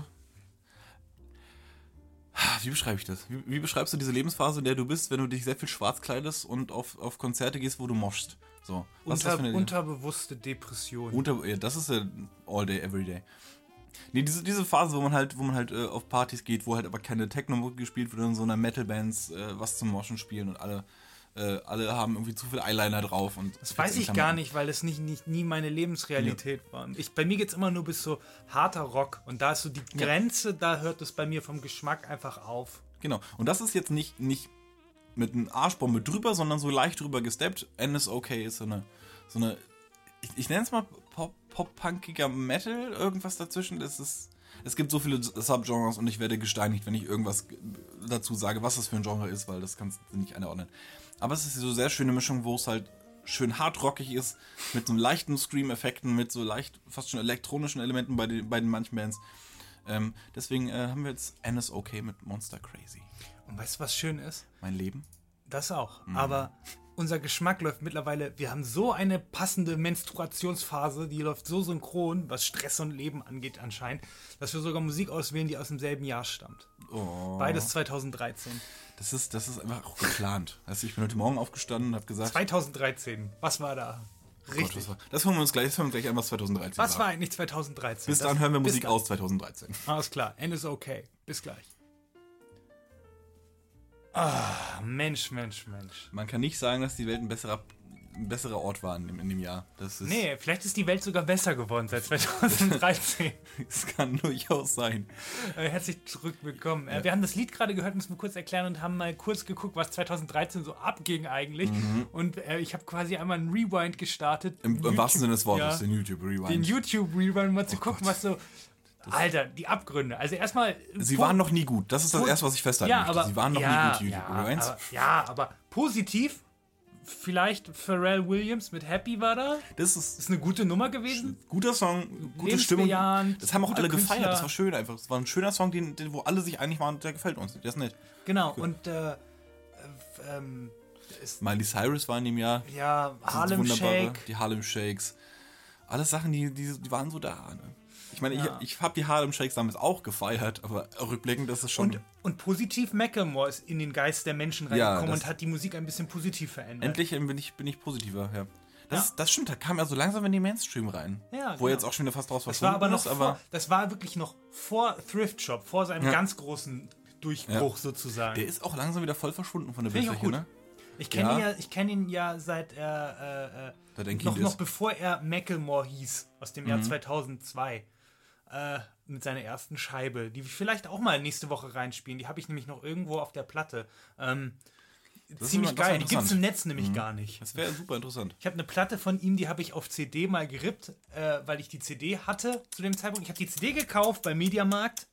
Wie beschreibe ich das? Wie, wie beschreibst du diese Lebensphase, in der du bist, wenn du dich sehr viel schwarz kleidest und auf, auf Konzerte gehst, wo du moschst? So. Was ist das Unter, für eine- unterbewusste Depression. Unter, ja, das ist ja all day, every day. Nee, diese, diese Phase, wo man halt, wo man halt äh, auf Partys geht, wo halt aber keine Techno gespielt wird und so einer Metal-Bands äh, was zum Moschen spielen und alle äh, alle haben irgendwie zu viel Eyeliner drauf. Und das weiß ich gar nicht, weil das nicht, nicht nie meine Lebensrealität ja. war. Ich, bei mir geht es immer nur bis so harter Rock. Und da ist so die Grenze, ja. da hört es bei mir vom Geschmack einfach auf. Genau. Und das ist jetzt nicht, nicht mit einem Arschbombe drüber, sondern so leicht drüber gesteppt. N S O K ist so eine, so eine ich, ich nenne es mal Pop, Pop-punkiger Metal, irgendwas dazwischen. Das ist, es gibt so viele Subgenres und ich werde gesteinigt, wenn ich irgendwas dazu sage, was das für ein Genre ist, weil das kannst du nicht einordnen. Aber es ist so eine sehr schöne Mischung, wo es halt schön hardrockig ist, mit so leichten Scream-Effekten, mit so leicht, fast schon elektronischen Elementen bei den, bei den manchen Bands. Ähm, deswegen äh, haben wir jetzt N S O K mit Monster Crazy. Und weißt du, was schön ist? Mein Leben. Das auch. Mhm. Aber unser Geschmack läuft mittlerweile, wir haben so eine passende Menstruationsphase, die läuft so synchron, was Stress und Leben angeht anscheinend, dass wir sogar Musik auswählen, die aus demselben Jahr stammt. Oh. Beides zweitausenddreizehn. Das ist, das ist einfach auch geplant. Also ich bin heute Morgen aufgestanden und habe gesagt... zweitausenddreizehn, was war da? Richtig. Gott, was war, das hören wir uns gleich, das hören wir gleich an, was zweitausenddreizehn Was war. war eigentlich zweitausenddreizehn? Bis dahin hören wir Musik aus zweitausenddreizehn. Alles klar, N S O K. Bis gleich. Ah, Mensch, Mensch, Mensch. Man kann nicht sagen, dass die Welt ein besserer, ein besserer Ort war in dem, in dem Jahr. Das ist nee, vielleicht ist die Welt sogar besser geworden seit zweitausenddreizehn. Das kann durchaus sein. Äh, herzlich zurückwillkommen. Äh, ja. Wir haben das Lied gerade gehört, müssen wir kurz erklären und haben mal kurz geguckt, was zweitausenddreizehn so abging eigentlich. Mhm. Und äh, ich habe quasi einmal einen Rewind gestartet. Im, im wahrsten Sinne des Wortes, ja, den YouTube-Rewind. Den YouTube-Rewind, um mal zu oh gucken, Gott. was so... Alter, die Abgründe. Also erstmal... Sie waren noch nie gut. Das ist das Erste, was ich festhalten ja, möchte. Aber, Sie waren noch ja, nie gut, die YouTube-Rewinds. Ja, ja, aber positiv, vielleicht Pharrell Williams mit Happy war da. Das ist, ist eine gute Nummer gewesen. Guter Song, gute Stimmung. Das haben auch alle Künstler. gefeiert. Das war schön einfach. Es war ein schöner Song, den, den, wo alle sich einig waren, der gefällt uns. Der ist nett. Genau, cool. Und äh, ähm, Miley Cyrus war in dem Jahr. Ja, Harlem Shake. Die Harlem Shakes. Alles Sachen, die, die, die waren so da, ne? Ich meine, ja. ich, ich habe die Harlem Shakes damals auch gefeiert, aber rückblickend ist es schon... Und, und positiv, Macklemore ist in den Geist der Menschen reingekommen ja, und hat die Musik ein bisschen positiv verändert. Endlich bin ich, bin ich positiver, ja. Das, ja. das stimmt, da kam er so langsam in den Mainstream rein. Ja, wo genau. jetzt auch schon wieder fast draus was war aber noch ist, aber vor, Das war wirklich noch vor Thrift Shop, vor seinem ja. ganz großen Durchbruch ja. sozusagen. Der ist auch langsam wieder voll verschwunden von der Bildfläche, ne? Ich kenne ja. ihn, ja, ich kenn ihn ja seit er... Äh, äh, noch, noch bevor er Macklemore hieß, aus dem Jahr mhm. zweitausendzwei. Äh, mit seiner ersten Scheibe, die wir vielleicht auch mal nächste Woche reinspielen. Die habe ich nämlich noch irgendwo auf der Platte. Ähm, ziemlich immer, geil. Die gibt es im Netz nämlich mhm. gar nicht. Das wäre super interessant. Ich habe eine Platte von ihm, die habe ich auf C D mal gerippt, äh, weil ich die C D hatte zu dem Zeitpunkt. Ich habe die C D gekauft beim Mediamarkt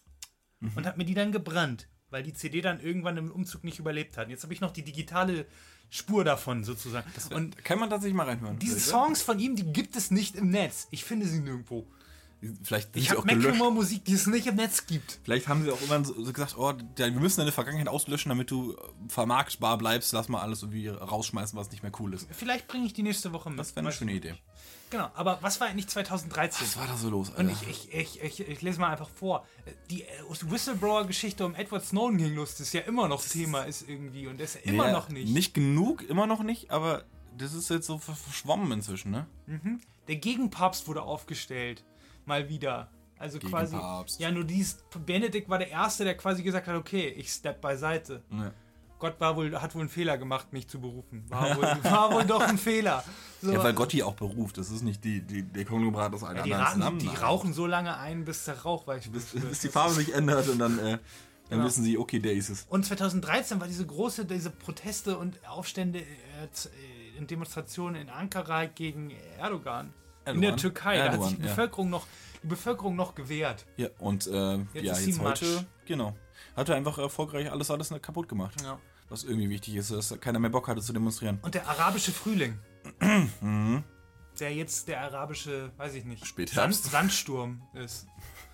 mhm. und habe mir die dann gebrannt, weil die C D dann irgendwann im Umzug nicht überlebt hat. Jetzt habe ich noch die digitale Spur davon sozusagen. Das wär, und kann man tatsächlich mal reinhören. Diese Songs von ihm, die gibt es nicht im Netz. Ich finde sie nirgendwo. Vielleicht ich habe Macklemore-Musik, die es nicht im Netz gibt. Vielleicht haben sie auch immer so gesagt, oh, wir müssen deine Vergangenheit auslöschen, damit du vermarktbar bleibst. Lass mal alles irgendwie rausschmeißen, was nicht mehr cool ist. Vielleicht bringe ich die nächste Woche mit. Das wäre eine schöne Idee. Genau, aber was war eigentlich zweitausenddreizehn? Was war da so los, Alter? Und ich, ich, ich, ich, ich lese mal einfach vor. Die Whistleblower-Geschichte um Edward Snowden ging los. Das ist ja immer noch Thema ist irgendwie. Und das ist ja immer nee, noch nicht. Nicht genug, immer noch nicht, aber das ist jetzt so verschwommen inzwischen, ne? Mhm. Der Gegenpapst wurde aufgestellt. Mal wieder. Also Gegen quasi. Papst. Ja, nur dies. Benedikt war der Erste, der quasi gesagt hat, okay, ich step beiseite. Ja. Gott war wohl, hat wohl einen Fehler gemacht, mich zu berufen. War wohl, war wohl doch ein Fehler. So. Ja, weil Gott die auch beruft. Das ist nicht die, die, der Konglomerat aus einer ja, anderen zusammen. Die, die rauchen so lange ein, bis der Rauch weich bis, bis die Farbe sich ändert und dann, äh, dann genau. wissen sie, okay, der ist es. Und zweitausenddreizehn war diese große, diese Proteste und Aufstände äh, in Demonstrationen in Ankara gegen Erdogan. Erdogan. In der Türkei. Erdogan, da hat sich die, ja. Bevölkerung noch, die Bevölkerung noch gewehrt. Ja, und äh, jetzt, ja, jetzt heute, Matsch. genau, hat er einfach erfolgreich alles, alles kaputt gemacht. Ja. Was irgendwie wichtig ist, dass keiner mehr Bock hatte zu demonstrieren. Und der arabische Frühling. mhm. Der jetzt der arabische, weiß ich nicht, Spätherbst. Sand, Sandsturm ist.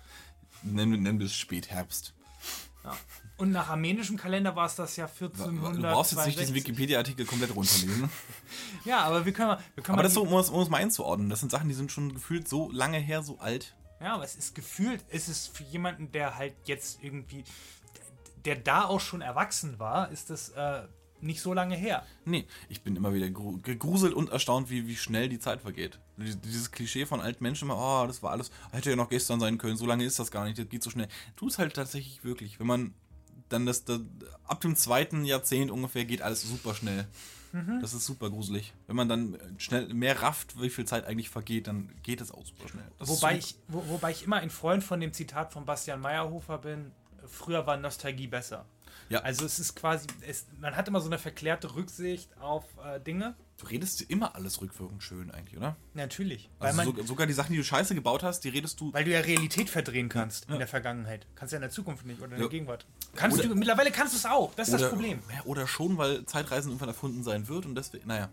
Nennen nenn wir es Spätherbst. Ja. Und nach armenischem Kalender war es das Jahr vierzehnhundertzweiundsechzig. Du brauchst jetzt nicht diesen Wikipedia-Artikel komplett runterlesen. Ja, aber wir können mal... Wir können aber mal das so, um es um mal einzuordnen, das sind Sachen, die sind schon gefühlt so lange her, so alt. Ja, aber es ist gefühlt, es ist für jemanden, der halt jetzt irgendwie... der da auch schon erwachsen war, ist das äh, nicht so lange her. Nee, ich bin immer wieder gegruselt und erstaunt, wie, wie schnell die Zeit vergeht. Dieses Klischee von alten Menschen immer, oh, das war alles, hätte ja noch gestern sein können, so lange ist das gar nicht, das geht so schnell. Tu es halt tatsächlich wirklich. Wenn man dann das, das ab dem zweiten Jahrzehnt ungefähr geht alles super schnell. Mhm. Das ist super gruselig. Wenn man dann schnell mehr rafft, wie viel Zeit eigentlich vergeht, dann geht es auch super schnell. Das wobei, ich, wo, wobei ich immer ein Freund von dem Zitat von Bastian Meyerhofer bin, früher war Nostalgie besser. Ja. Also es ist quasi, es, man hat immer so eine verklärte Rücksicht auf äh, Dinge. Du redest immer alles rückwirkend schön eigentlich, oder? Natürlich. Also weil man, so, sogar die Sachen, die du scheiße gebaut hast, die redest du... Weil du ja Realität verdrehen kannst ja. in der Vergangenheit. Kannst ja in der Zukunft nicht oder in ja. der Gegenwart. Kannst oder, du, mittlerweile kannst du es auch. Das ist oder, das Problem. Ja, oder schon, weil Zeitreisen irgendwann erfunden sein wird und deswegen, naja.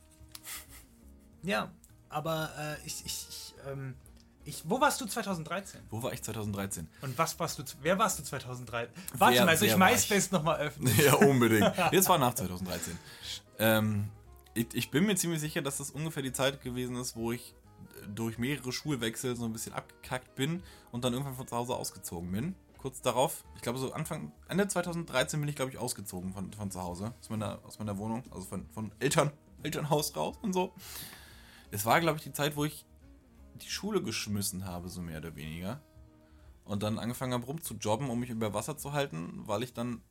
Ja, aber äh, ich, ich, ich, ähm, ich, wo warst du zweitausenddreizehn? Wo war ich zweitausenddreizehn? Und was warst du, wer warst du zweitausenddreizehn? Warte wer, mal, soll ich MySpace nochmal öffnen? Ja, unbedingt. Jetzt war nach zweitausenddreizehn. ähm... Ich, ich bin mir ziemlich sicher, dass das ungefähr die Zeit gewesen ist, wo ich durch mehrere Schulwechsel so ein bisschen abgekackt bin und dann irgendwann von zu Hause ausgezogen bin. Kurz darauf, ich glaube so Anfang, Ende zweitausenddreizehn bin ich, glaube ich, ausgezogen von, von zu Hause, aus meiner, aus meiner Wohnung, also von, von Eltern, Elternhaus raus und so. Es war, glaube ich, die Zeit, wo ich die Schule geschmissen habe, so mehr oder weniger. Und dann angefangen habe rumzujobben, um mich über Wasser zu halten, weil ich dann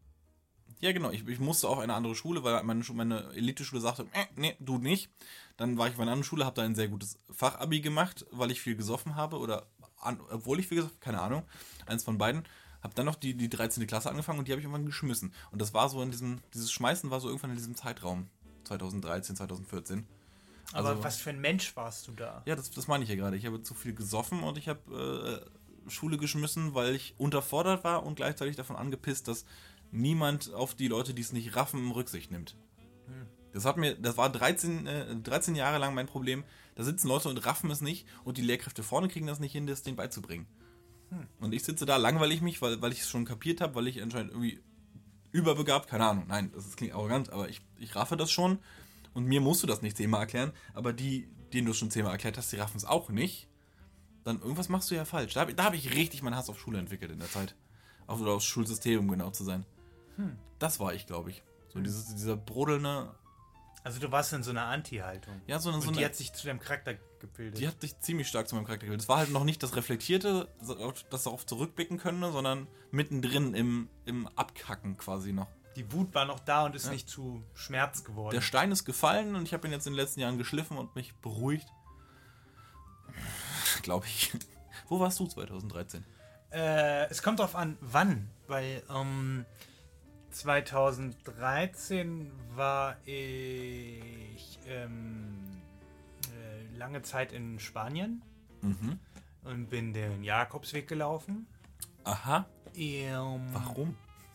Ja, genau. Ich, ich musste auf eine andere Schule, weil meine, meine Elite-Schule sagte, äh, nee, du nicht. Dann war ich auf einer anderen Schule, habe da ein sehr gutes Fachabi gemacht, weil ich viel gesoffen habe oder an, obwohl ich viel gesoffen habe, keine Ahnung. Eins von beiden. Habe dann noch die, die dreizehnte Klasse angefangen und die habe ich irgendwann geschmissen. Und das war so in diesem, dieses Schmeißen war so irgendwann in diesem Zeitraum. zweitausenddreizehn, zweitausendvierzehn. Aber also, was für ein Mensch warst du da? Ja, das, das meine ich ja gerade. Ich habe zu viel gesoffen und ich habe äh, Schule geschmissen, weil ich unterfordert war und gleichzeitig davon angepisst, dass niemand auf die Leute, die es nicht raffen, Rücksicht nimmt. Hm. Das hat mir, das war dreizehn, äh, dreizehn Jahre lang mein Problem. Da sitzen Leute und raffen es nicht und die Lehrkräfte vorne kriegen das nicht hin, das denen beizubringen. Hm. Und ich sitze da, langweile ich mich, weil, weil ich es schon kapiert habe, weil ich anscheinend irgendwie überbegabt, keine Ahnung, nein, das klingt arrogant, aber ich, ich raffe das schon und mir musst du das nicht zehnmal erklären, aber die, denen du es schon zehnmal erklärt hast, die raffen es auch nicht. Dann irgendwas machst du ja falsch. Da habe ich, hab ich richtig meinen Hass auf Schule entwickelt in der Zeit. Auf, oder aufs Schulsystem, um genau zu sein. Hm. Das war ich, glaube ich. So dieses, dieser brodelnde... Also du warst in so einer Anti-Haltung. Ja, so eine... Und so die eine, hat sich zu deinem Charakter gebildet. Die hat sich ziemlich stark zu meinem Charakter gebildet. Das war halt noch nicht das Reflektierte, das darauf zurückblicken könnte, sondern mittendrin im, im Abkacken quasi noch. Die Wut war noch da und ist ja. nicht zu Schmerz geworden. Der Stein ist gefallen und ich habe ihn jetzt in den letzten Jahren geschliffen und mich beruhigt. Glaube ich. Wo warst du zweitausenddreizehn? Äh, es kommt drauf an, wann. Weil ähm, zweitausenddreizehn war ich ähm, äh, lange Zeit in Spanien mhm. und bin den Jakobsweg gelaufen. Aha. Ähm, Warum?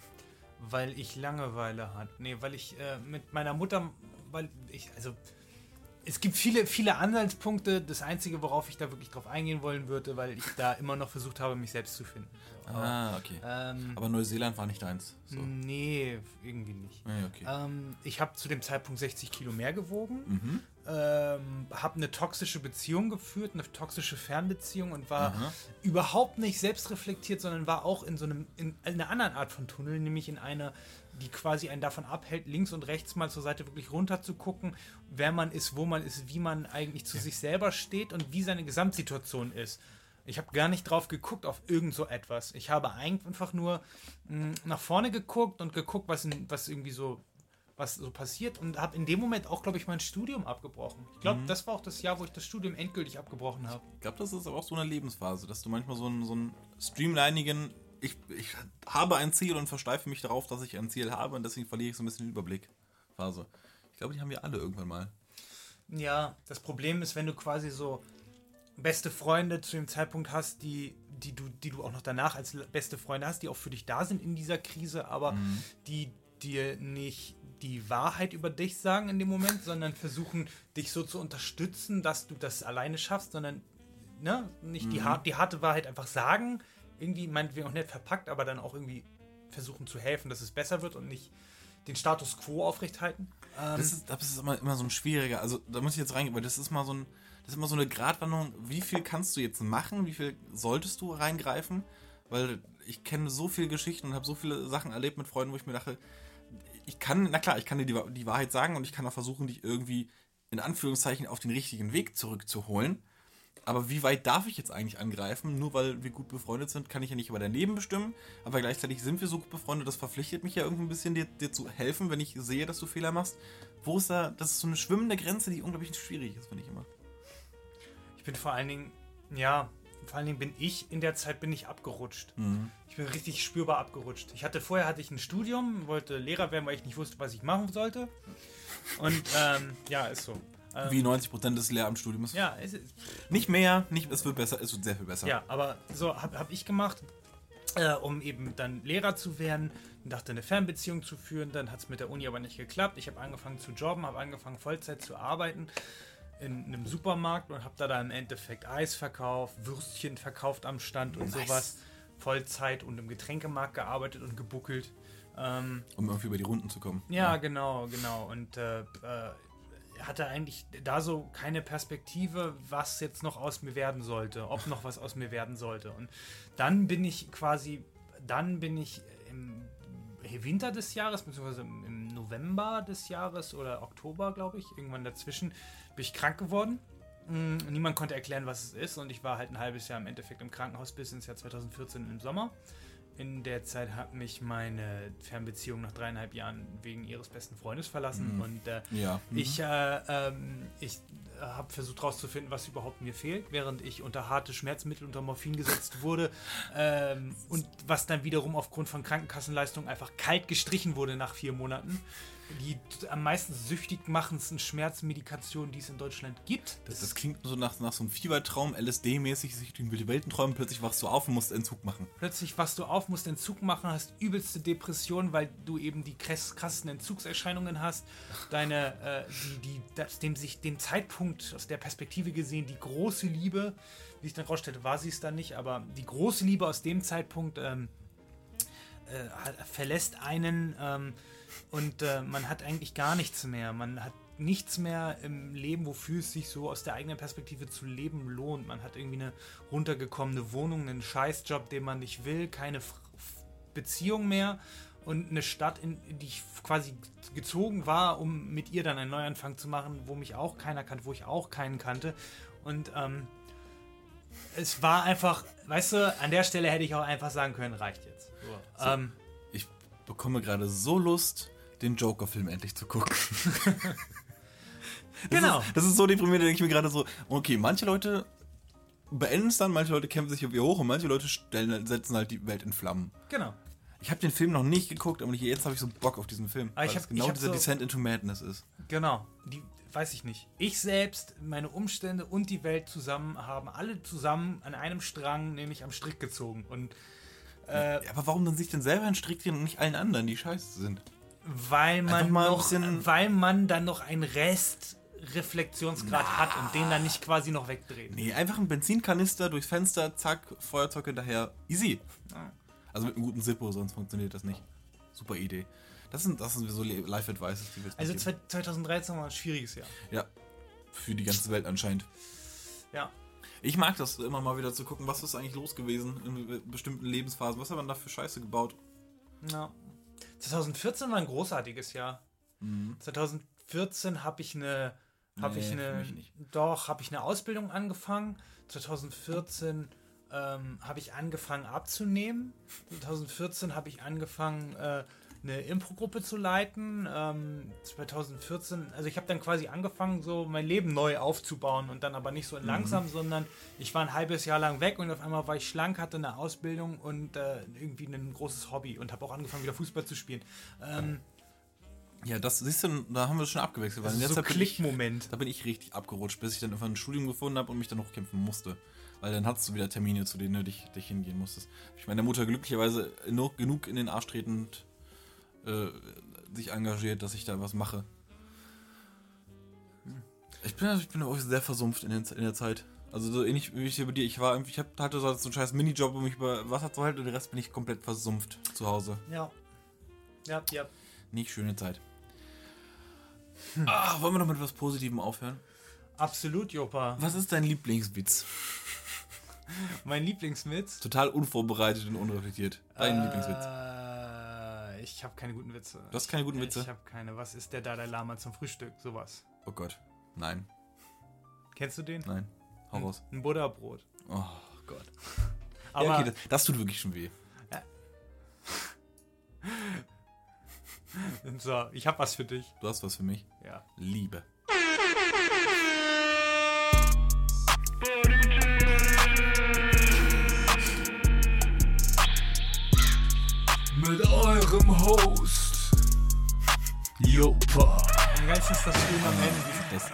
Weil ich Langeweile hatte. Nee, weil ich äh, mit meiner Mutter, weil ich, also es gibt viele, viele Anhaltspunkte. Das Einzige, worauf ich da wirklich drauf eingehen wollen würde, weil ich da immer noch versucht habe, mich selbst zu finden. So, ah, aber, okay. Ähm, aber Neuseeland war nicht deins? So. Nee, irgendwie nicht. Ah, okay. Ähm, ich habe zu dem Zeitpunkt sechzig Kilo mehr gewogen, mhm. ähm, habe eine toxische Beziehung geführt, eine toxische Fernbeziehung und war Aha. überhaupt nicht selbstreflektiert, sondern war auch in so einem, in einer anderen Art von Tunnel, nämlich in einer, die quasi einen davon abhält, links und rechts mal zur Seite wirklich runter zu gucken, wer man ist, wo man ist, wie man eigentlich zu ja. sich selber steht und wie seine Gesamtsituation ist. Ich habe gar nicht drauf geguckt auf irgend so etwas. Ich habe einfach nur mh, nach vorne geguckt und geguckt, was, in, was irgendwie so, was so passiert und habe in dem Moment auch, glaube ich, mein Studium abgebrochen. Ich glaube, mhm. das war auch das Jahr, wo ich das Studium endgültig abgebrochen habe. Ich glaube, das ist aber auch so eine Lebensphase, dass du manchmal so einen, so einen streamlinigen Ich, ich habe ein Ziel und versteife mich darauf, dass ich ein Ziel habe und deswegen verliere ich so ein bisschen den Überblick. Phase. Ich glaube, die haben wir alle irgendwann mal. Ja, das Problem ist, wenn du quasi so beste Freunde zu dem Zeitpunkt hast, die, die, du, die du auch noch danach als beste Freunde hast, die auch für dich da sind in dieser Krise, aber mhm. die dir nicht die Wahrheit über dich sagen in dem Moment, sondern versuchen, dich so zu unterstützen, dass du das alleine schaffst, sondern ne, nicht mhm. die, die harte Wahrheit einfach sagen, irgendwie meinetwegen auch nicht verpackt, aber dann auch irgendwie versuchen zu helfen, dass es besser wird und nicht den Status quo aufrechthalten. Ähm, das ist, das ist immer, immer so ein schwieriger, also da muss ich jetzt reingehen, weil das ist mal so ein, das ist immer so eine Gratwanderung, wie viel kannst du jetzt machen, wie viel solltest du reingreifen, weil ich kenne so viele Geschichten und habe so viele Sachen erlebt mit Freunden, wo ich mir dachte, ich kann, na klar, ich kann dir die, die Wahrheit sagen und ich kann auch versuchen, dich irgendwie in Anführungszeichen auf den richtigen Weg zurückzuholen, Aber wie weit darf ich jetzt eigentlich angreifen? Nur weil wir gut befreundet sind, kann ich ja nicht über dein Leben bestimmen. Aber gleichzeitig sind wir so gut befreundet, das verpflichtet mich ja irgendwie ein bisschen, dir, dir zu helfen, wenn ich sehe, dass du Fehler machst. Wo ist da, das ist so eine schwimmende Grenze, die unglaublich schwierig ist, finde ich immer. Ich bin vor allen Dingen, ja, vor allen Dingen bin ich, in der Zeit bin ich abgerutscht. Mhm. Ich bin richtig spürbar abgerutscht. Ich hatte, vorher hatte ich ein Studium, wollte Lehrer werden, weil ich nicht wusste, was ich machen sollte. Und, ähm, ja, ist so. Ähm, Wie neunzig Prozent des Lehramtsstudiums. Ja, es ist, Nicht mehr, nicht, es wird besser, es wird sehr viel besser. ja, aber so habe hab ich gemacht, äh, um eben dann Lehrer zu werden, dachte eine Fernbeziehung zu führen, dann hat es mit der Uni aber nicht geklappt. Ich habe angefangen zu jobben, habe angefangen Vollzeit zu arbeiten in einem Supermarkt und habe da dann im Endeffekt Eis verkauft, Würstchen verkauft am Stand und Nice. sowas. Vollzeit und im Getränkemarkt gearbeitet und gebuckelt. Ähm, Um irgendwie über die Runden zu kommen. ja, genau, genau. Und äh, äh, hatte eigentlich da so keine Perspektive, was jetzt noch aus mir werden sollte, ob noch was aus mir werden sollte. Und dann bin ich quasi, dann bin ich im Winter des Jahres, beziehungsweise im November des Jahres oder Oktober, glaube ich, irgendwann dazwischen, bin ich krank geworden. Mm, Niemand konnte erklären, was es ist, und ich war halt ein halbes Jahr im Endeffekt im Krankenhaus bis ins Jahr zwanzig vierzehn im Sommer. In der Zeit hat mich meine Fernbeziehung nach dreieinhalb Jahren wegen ihres besten Freundes verlassen. Mhm. Und äh, Ja. Mhm. ich, äh, ähm, ich äh, habe versucht herauszufinden, was überhaupt mir fehlt, während ich unter harte Schmerzmittel, unter Morphin gesetzt wurde. Ähm, und was dann wiederum aufgrund von Krankenkassenleistungen einfach kalt gestrichen wurde nach vier Monaten. Die am meisten süchtig machendsten Schmerzmedikationen, die es in Deutschland gibt. Das, das klingt so nach, nach so einem Fiebertraum, L S D-mäßig, sich durch die Welten träumen, plötzlich wachst du auf und musst Entzug machen. Plötzlich wachst du auf, musst Entzug machen, hast übelste Depression, weil du eben die krass, krassen Entzugserscheinungen hast. Deine, äh, die, die, das, dem sich den Zeitpunkt aus der Perspektive gesehen, die große Liebe, wie ich dann rausstellte, war sie es dann nicht, aber die große Liebe aus dem Zeitpunkt ähm, äh, verlässt einen ähm, und äh, man hat eigentlich gar nichts mehr. Man hat nichts mehr im Leben, wofür es sich so aus der eigenen Perspektive zu leben lohnt. Man hat irgendwie eine runtergekommene Wohnung, einen Scheißjob, den man nicht will, keine F- Beziehung mehr und eine Stadt, in die ich quasi gezogen war, um mit ihr dann einen Neuanfang zu machen, wo mich auch keiner kannte, wo ich auch keinen kannte. Und ähm, es war einfach, weißt du, an der Stelle hätte ich auch einfach sagen können, reicht jetzt. So, So. ähm, Ich bekomme gerade so Lust, den Joker-Film endlich zu gucken. Das Genau. Ist, das ist so deprimierend, da denke ich mir gerade so, okay, manche Leute beenden es dann, manche Leute kämpfen sich irgendwie hoch und manche Leute stellen, setzen halt die Welt in Flammen. genau. Ich habe den Film noch nicht geguckt, aber jetzt habe ich so Bock auf diesen Film, Aber weil ich es hab- genau ich hab dieser so- Descent into Madness ist. Genau, die weiß ich nicht. Ich selbst, meine Umstände und die Welt zusammen haben alle zusammen an einem Strang, nämlich am Strick gezogen. Und äh, Ja, aber warum dann sich denn selber einen Strick drehen und nicht allen anderen, die scheiße sind? weil man Einfach mal ein noch, bisschen- weil man dann noch einen Rest Reflexionsgrad hat und den dann nicht quasi noch wegdreht. Nee, einfach ein Benzinkanister durchs Fenster, zack, Feuerzeug hinterher, easy. Ja. Also mit einem guten Zippo, sonst funktioniert das nicht. Super Idee. Das sind, das sind so Life-Advices, die wir jetzt Also mitgeben. zwanzig dreizehn war ein schwieriges Jahr. Ja, für die ganze Welt anscheinend. Ja. Ich mag das immer mal wieder zu gucken, was ist eigentlich los gewesen in bestimmten Lebensphasen. Was hat man da für Scheiße gebaut? Ja. zwanzig vierzehn war ein großartiges Jahr. Mhm. zwanzig vierzehn habe ich eine habe Nee, ich für eine mich nicht. doch habe ich eine Ausbildung angefangen. zwanzig vierzehn ähm, habe ich angefangen abzunehmen. zwanzig vierzehn habe ich angefangen äh, eine Impro-Gruppe zu leiten. Ähm, zwanzig vierzehn, also ich habe dann quasi angefangen, so mein Leben neu aufzubauen und dann aber nicht so in langsam, sondern ich war ein halbes Jahr lang weg und auf einmal war ich schlank, hatte eine Ausbildung und äh, irgendwie ein großes Hobby und habe auch angefangen, wieder Fußball zu spielen. Ähm, Ja, das siehst du, da haben wir schon abgewechselt. Weil das in ist der so Zeit bin ich, Klickmoment. da bin ich richtig abgerutscht, bis ich dann irgendwann ein Studium gefunden habe und mich dann hochkämpfen musste. Weil dann hattest du wieder Termine, zu denen du dich, dich hingehen musstest. Ich meine, der Mutter glücklicherweise no, genug in den Arsch tretend äh, sich engagiert, dass ich da was mache. Ich bin, ich bin auch sehr versumpft in, den, in der Zeit. Also so ähnlich wie ich hier bei dir. Ich war irgendwie, ich hab, hatte so einen scheiß Minijob, um mich über Wasser zu halten und den Rest bin ich komplett versumpft zu Hause. Ja. Ja, ja. Nicht schöne Zeit. Ah, wollen wir noch mit etwas Positivem aufhören? Absolut, Jopa. Was ist dein Lieblingswitz? Mein Lieblingswitz. Total unvorbereitet und unreflektiert. Dein äh, Lieblingswitz. Ich habe keine guten Witze. Du hast keine guten Witze? Ich habe keine. Was ist der Dalai Lama zum Frühstück? Sowas. Oh Gott. Nein. Kennst du den? Nein. Hau raus. Ein Butterbrot. Oh Gott. Aber ja, okay, das, das tut wirklich schon weh. So, ich hab was für dich. Du hast was für mich? Ja. Liebe. Mit eurem Host Jopa. Am geilsten ist das Film am Ende. Das,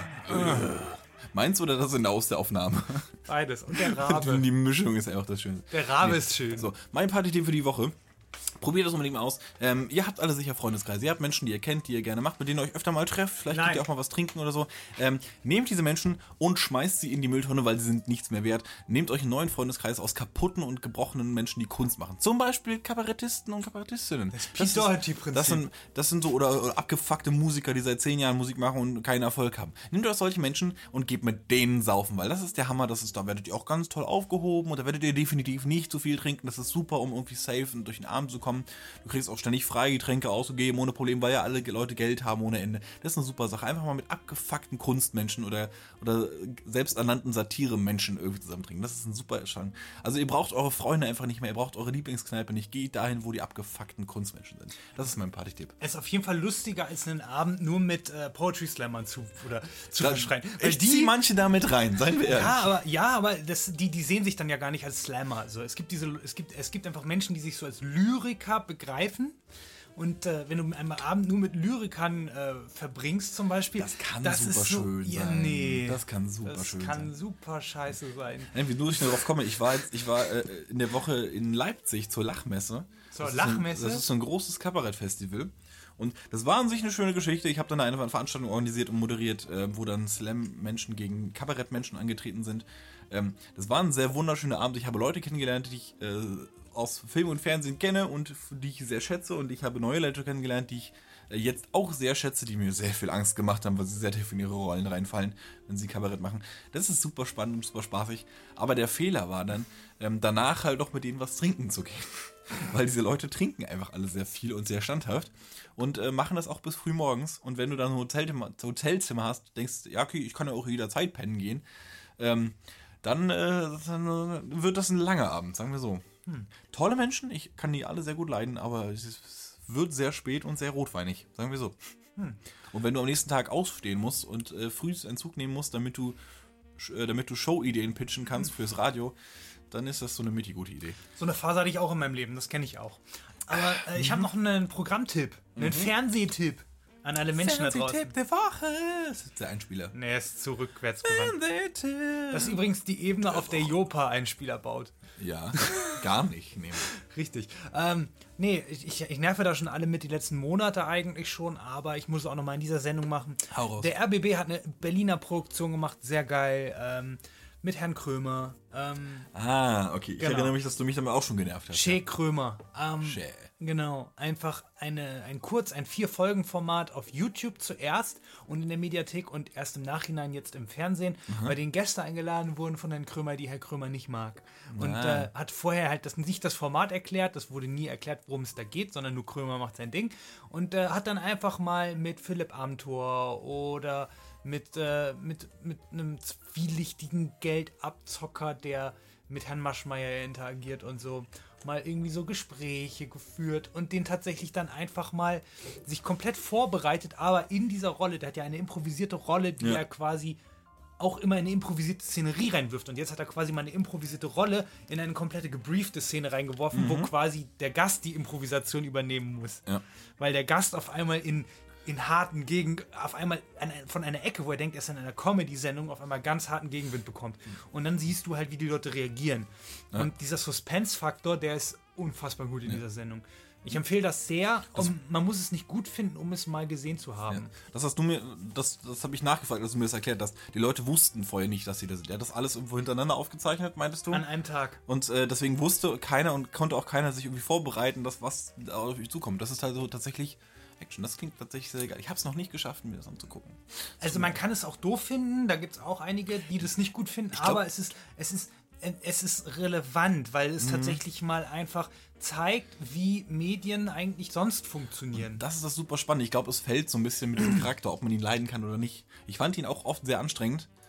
äh, äh. Meinst du oder das in der aus der Aufnahme? Beides. Und der Rabe. Die Mischung ist einfach das Schöne. Der Rabe Nee. ist schön. So, mein Party-Tipp für die Woche. Probiert das unbedingt mal aus. Ähm, ihr habt alle sicher Freundeskreise. Ihr habt Menschen, die ihr kennt, die ihr gerne macht, mit denen ihr euch öfter mal trefft. Vielleicht Nein. könnt ihr auch mal was trinken oder so. Ähm, nehmt diese Menschen und schmeißt sie in die Mülltonne, weil sie sind nichts mehr wert. Nehmt euch einen neuen Freundeskreis aus kaputten und gebrochenen Menschen, die Kunst machen. Zum Beispiel Kabarettisten und Kabarettistinnen. Das, Pete Doherty-Prinzip. das sind, das sind so, oder, oder abgefuckte Musiker, die seit zehn Jahren Musik machen und keinen Erfolg haben. Nehmt euch solche Menschen und gebt mit denen saufen, weil das ist der Hammer. Das ist, da werdet ihr auch ganz toll aufgehoben und da werdet ihr definitiv nicht zu viel trinken. Das ist super, um irgendwie safe und durch den Abend zu kommen. Du kriegst auch ständig Freigetränke auszugeben ohne Problem, weil ja alle Leute Geld haben ohne Ende. Das ist eine super Sache. Einfach mal mit abgefuckten Kunstmenschen oder, oder selbsternannten Satire-Menschen irgendwie zusammen trinken. Das ist ein super Schang. Also ihr braucht eure Freunde einfach nicht mehr, ihr braucht eure Lieblingskneipe nicht. Geht dahin, wo die abgefuckten Kunstmenschen sind. Das ist mein Party-Tipp. Es ist auf jeden Fall lustiger, als einen Abend nur mit äh, Poetry-Slammern zu, oder, zu verschreien. Weil Ich zieh manche damit rein, seien wir ehrlich. Ja, aber, ja, aber das, die, die sehen sich dann ja gar nicht als Slammer. Also es gibt diese, es gibt, es gibt einfach Menschen, die sich so als Lyriker begreifen. Und äh, wenn du einen Abend nur mit Lyrikern äh, verbringst zum Beispiel, Das kann das super ist so, schön ja, sein. Nee, Das kann super das schön kann sein. super scheiße sein. Nein, wie nur ich darauf komme, ich war, jetzt, ich war äh, in der Woche in Leipzig zur Lachmesse. Zur das Lachmesse? Ist ein, das ist so ein großes Kabarettfestival. Und das war an sich eine schöne Geschichte. Ich habe dann eine Veranstaltung organisiert und moderiert, äh, wo dann Slam-Menschen gegen Kabarettmenschen angetreten sind. Ähm, das war ein sehr wunderschöner Abend. Ich habe Leute kennengelernt, die ich äh, aus Film und Fernsehen kenne und die ich sehr schätze. Und ich habe neue Leute kennengelernt, die ich äh, jetzt auch sehr schätze, die mir sehr viel Angst gemacht haben, weil sie sehr tief in ihre Rollen reinfallen, wenn sie Kabarett machen. Das ist super spannend und super spaßig. Aber der Fehler war dann, ähm, danach halt doch mit denen was trinken zu gehen. Weil diese Leute trinken einfach alle sehr viel und sehr standhaft und äh, machen das auch bis früh morgens. Und wenn du dann ein Hotelzimmer, Hotelzimmer hast, denkst, ja okay, ich kann ja auch jederzeit pennen gehen, ähm, dann, äh, dann wird das ein langer Abend, sagen wir so. Hm. Tolle Menschen, ich kann die alle sehr gut leiden, aber es, ist, es wird sehr spät und sehr rotweinig, sagen wir so. Hm. Und wenn du am nächsten Tag aufstehen musst und äh, früh einen Zug nehmen musst, damit du, äh, damit du Show-Ideen pitchen kannst hm. fürs Radio, dann ist das so eine mittig gute Idee. So eine Phase hatte ich auch in meinem Leben, das kenne ich auch. Aber äh, ich habe noch einen Programmtipp, einen mhm. Fernsehtipp an alle Menschen da draußen. Fernsehtipp der Woche. Das ist der Einspieler. Nee, er ist zu rückwärts gewandt. Das ist übrigens die Ebene, auf der Jopa einen Spieler baut. Ja, gar nicht. Nee. Richtig. Ähm, nee, ich, ich, ich nerve da schon alle mit, die letzten Monate eigentlich schon, aber ich muss es auch nochmal in dieser Sendung machen. Hau raus. Der R B B hat eine Berliner Produktion gemacht, sehr geil. Ähm, mit Herrn Krömer. Ähm, ah, okay. Ich genau. erinnere mich, dass du mich damit auch schon genervt hast. Che Krömer. Ähm, Che. Genau. Einfach eine, ein Kurz-, ein Vier-Folgen-Format auf YouTube zuerst und in der Mediathek und erst im Nachhinein jetzt im Fernsehen, mhm. bei denen Gäste eingeladen wurden von Herrn Krömer, die Herr Krömer nicht mag. Und ah. äh, hat vorher halt das, nicht das Format erklärt, das wurde nie erklärt, worum es da geht, sondern nur Krömer macht sein Ding. Und äh, hat dann einfach mal mit Philipp Amthor oder mit, äh, mit, mit einem zwielichtigen Geldabzocker, der mit Herrn Maschmeyer interagiert und so, mal irgendwie so Gespräche geführt und den tatsächlich dann einfach mal sich komplett vorbereitet, aber in dieser Rolle, der hat ja eine improvisierte Rolle, die ja. er quasi auch immer in eine improvisierte Szenerie reinwirft. Und jetzt hat er quasi mal eine improvisierte Rolle in eine komplette gebriefte Szene reingeworfen, mhm. wo quasi der Gast die Improvisation übernehmen muss. Ja. Weil der Gast auf einmal in in harten Gegen, auf einmal an, von einer Ecke, wo er denkt, er ist in einer Comedy-Sendung, auf einmal ganz harten Gegenwind bekommt. Und dann siehst du halt, wie die Leute reagieren. Ja. Und dieser Suspense-Faktor, der ist unfassbar gut in ja. dieser Sendung. Ich empfehle das sehr, um, man muss es nicht gut finden, um es mal gesehen zu haben. Ja. Das hast du mir, das, das habe ich nachgefragt, als du mir das erklärt hast. Die Leute wussten vorher nicht, dass sie da sind. Er hat das alles irgendwo hintereinander aufgezeichnet, meintest du? An einem Tag. Und äh, deswegen wusste keiner und konnte auch keiner sich irgendwie vorbereiten, dass was auf euch zukommt. Das ist halt so tatsächlich Action. Das klingt tatsächlich sehr geil. Ich habe es noch nicht geschafft, mir das anzugucken. Also man kann es auch doof finden, da gibt es auch einige, die das nicht gut finden, glaub, aber es ist, es ist, es ist relevant, weil es mhm. tatsächlich mal einfach zeigt, wie Medien eigentlich sonst funktionieren. Das ist das super spannend. Ich glaube, es fällt so ein bisschen mit dem Charakter, ob man ihn leiden kann oder nicht. Ich fand ihn auch oft sehr anstrengend,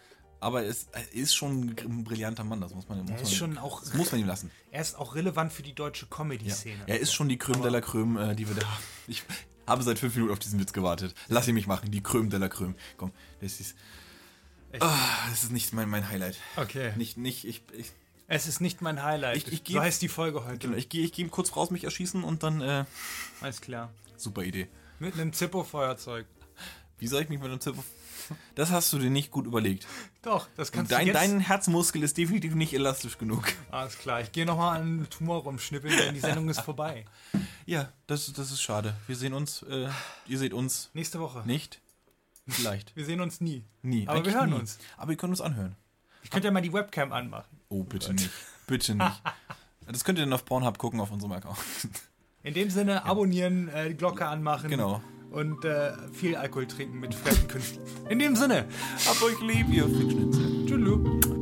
Aber es ist schon ein brillanter Mann, das muss man, muss Er man, ist schon auch, das muss man ihm lassen. er ist auch relevant für die deutsche Comedy-Szene. Ja. Er ist schon die Crème de la Crème, äh, die wir da haben. Ich habe seit fünf Minuten auf diesen Witz gewartet. Lass ihn mich machen, die Crème de la Crème. Komm, das ist... Oh, das ist nicht mein, mein Highlight. Okay. Nicht, nicht, ich... ich Es ist nicht mein Highlight. Ich, ich geh, so heißt die Folge heute. Genau, ich gehe ich geh kurz raus, mich erschießen und dann... Äh, Alles klar. Super Idee. Mit einem Zippo-Feuerzeug. Wie soll ich mich mit einem Zippo... Das hast du dir nicht gut überlegt. Doch, das kannst Dein, du jetzt... Dein Herzmuskel ist definitiv nicht elastisch genug. Alles klar, ich gehe nochmal an den Tumor rumschnippeln, denn die Sendung ist vorbei. Ja, das, das ist schade. Wir sehen uns, äh, ihr seht uns... Nächste Woche. Nicht? Vielleicht. Wir sehen uns nie. Nie. Aber Eigentlich wir hören nie. uns. Aber ihr könnt uns anhören. Ich könnte ja mal die Webcam anmachen. Oh, bitte nicht. Bitte nicht. Das könnt ihr dann auf Pornhub gucken, auf unserem Account. In dem Sinne, abonnieren, äh, die Glocke anmachen. Genau. Und äh, viel Alkohol trinken mit fremden Künstlern. In dem Sinne. Hab euch lieb, ihr Fickschnitzel. Tschüss.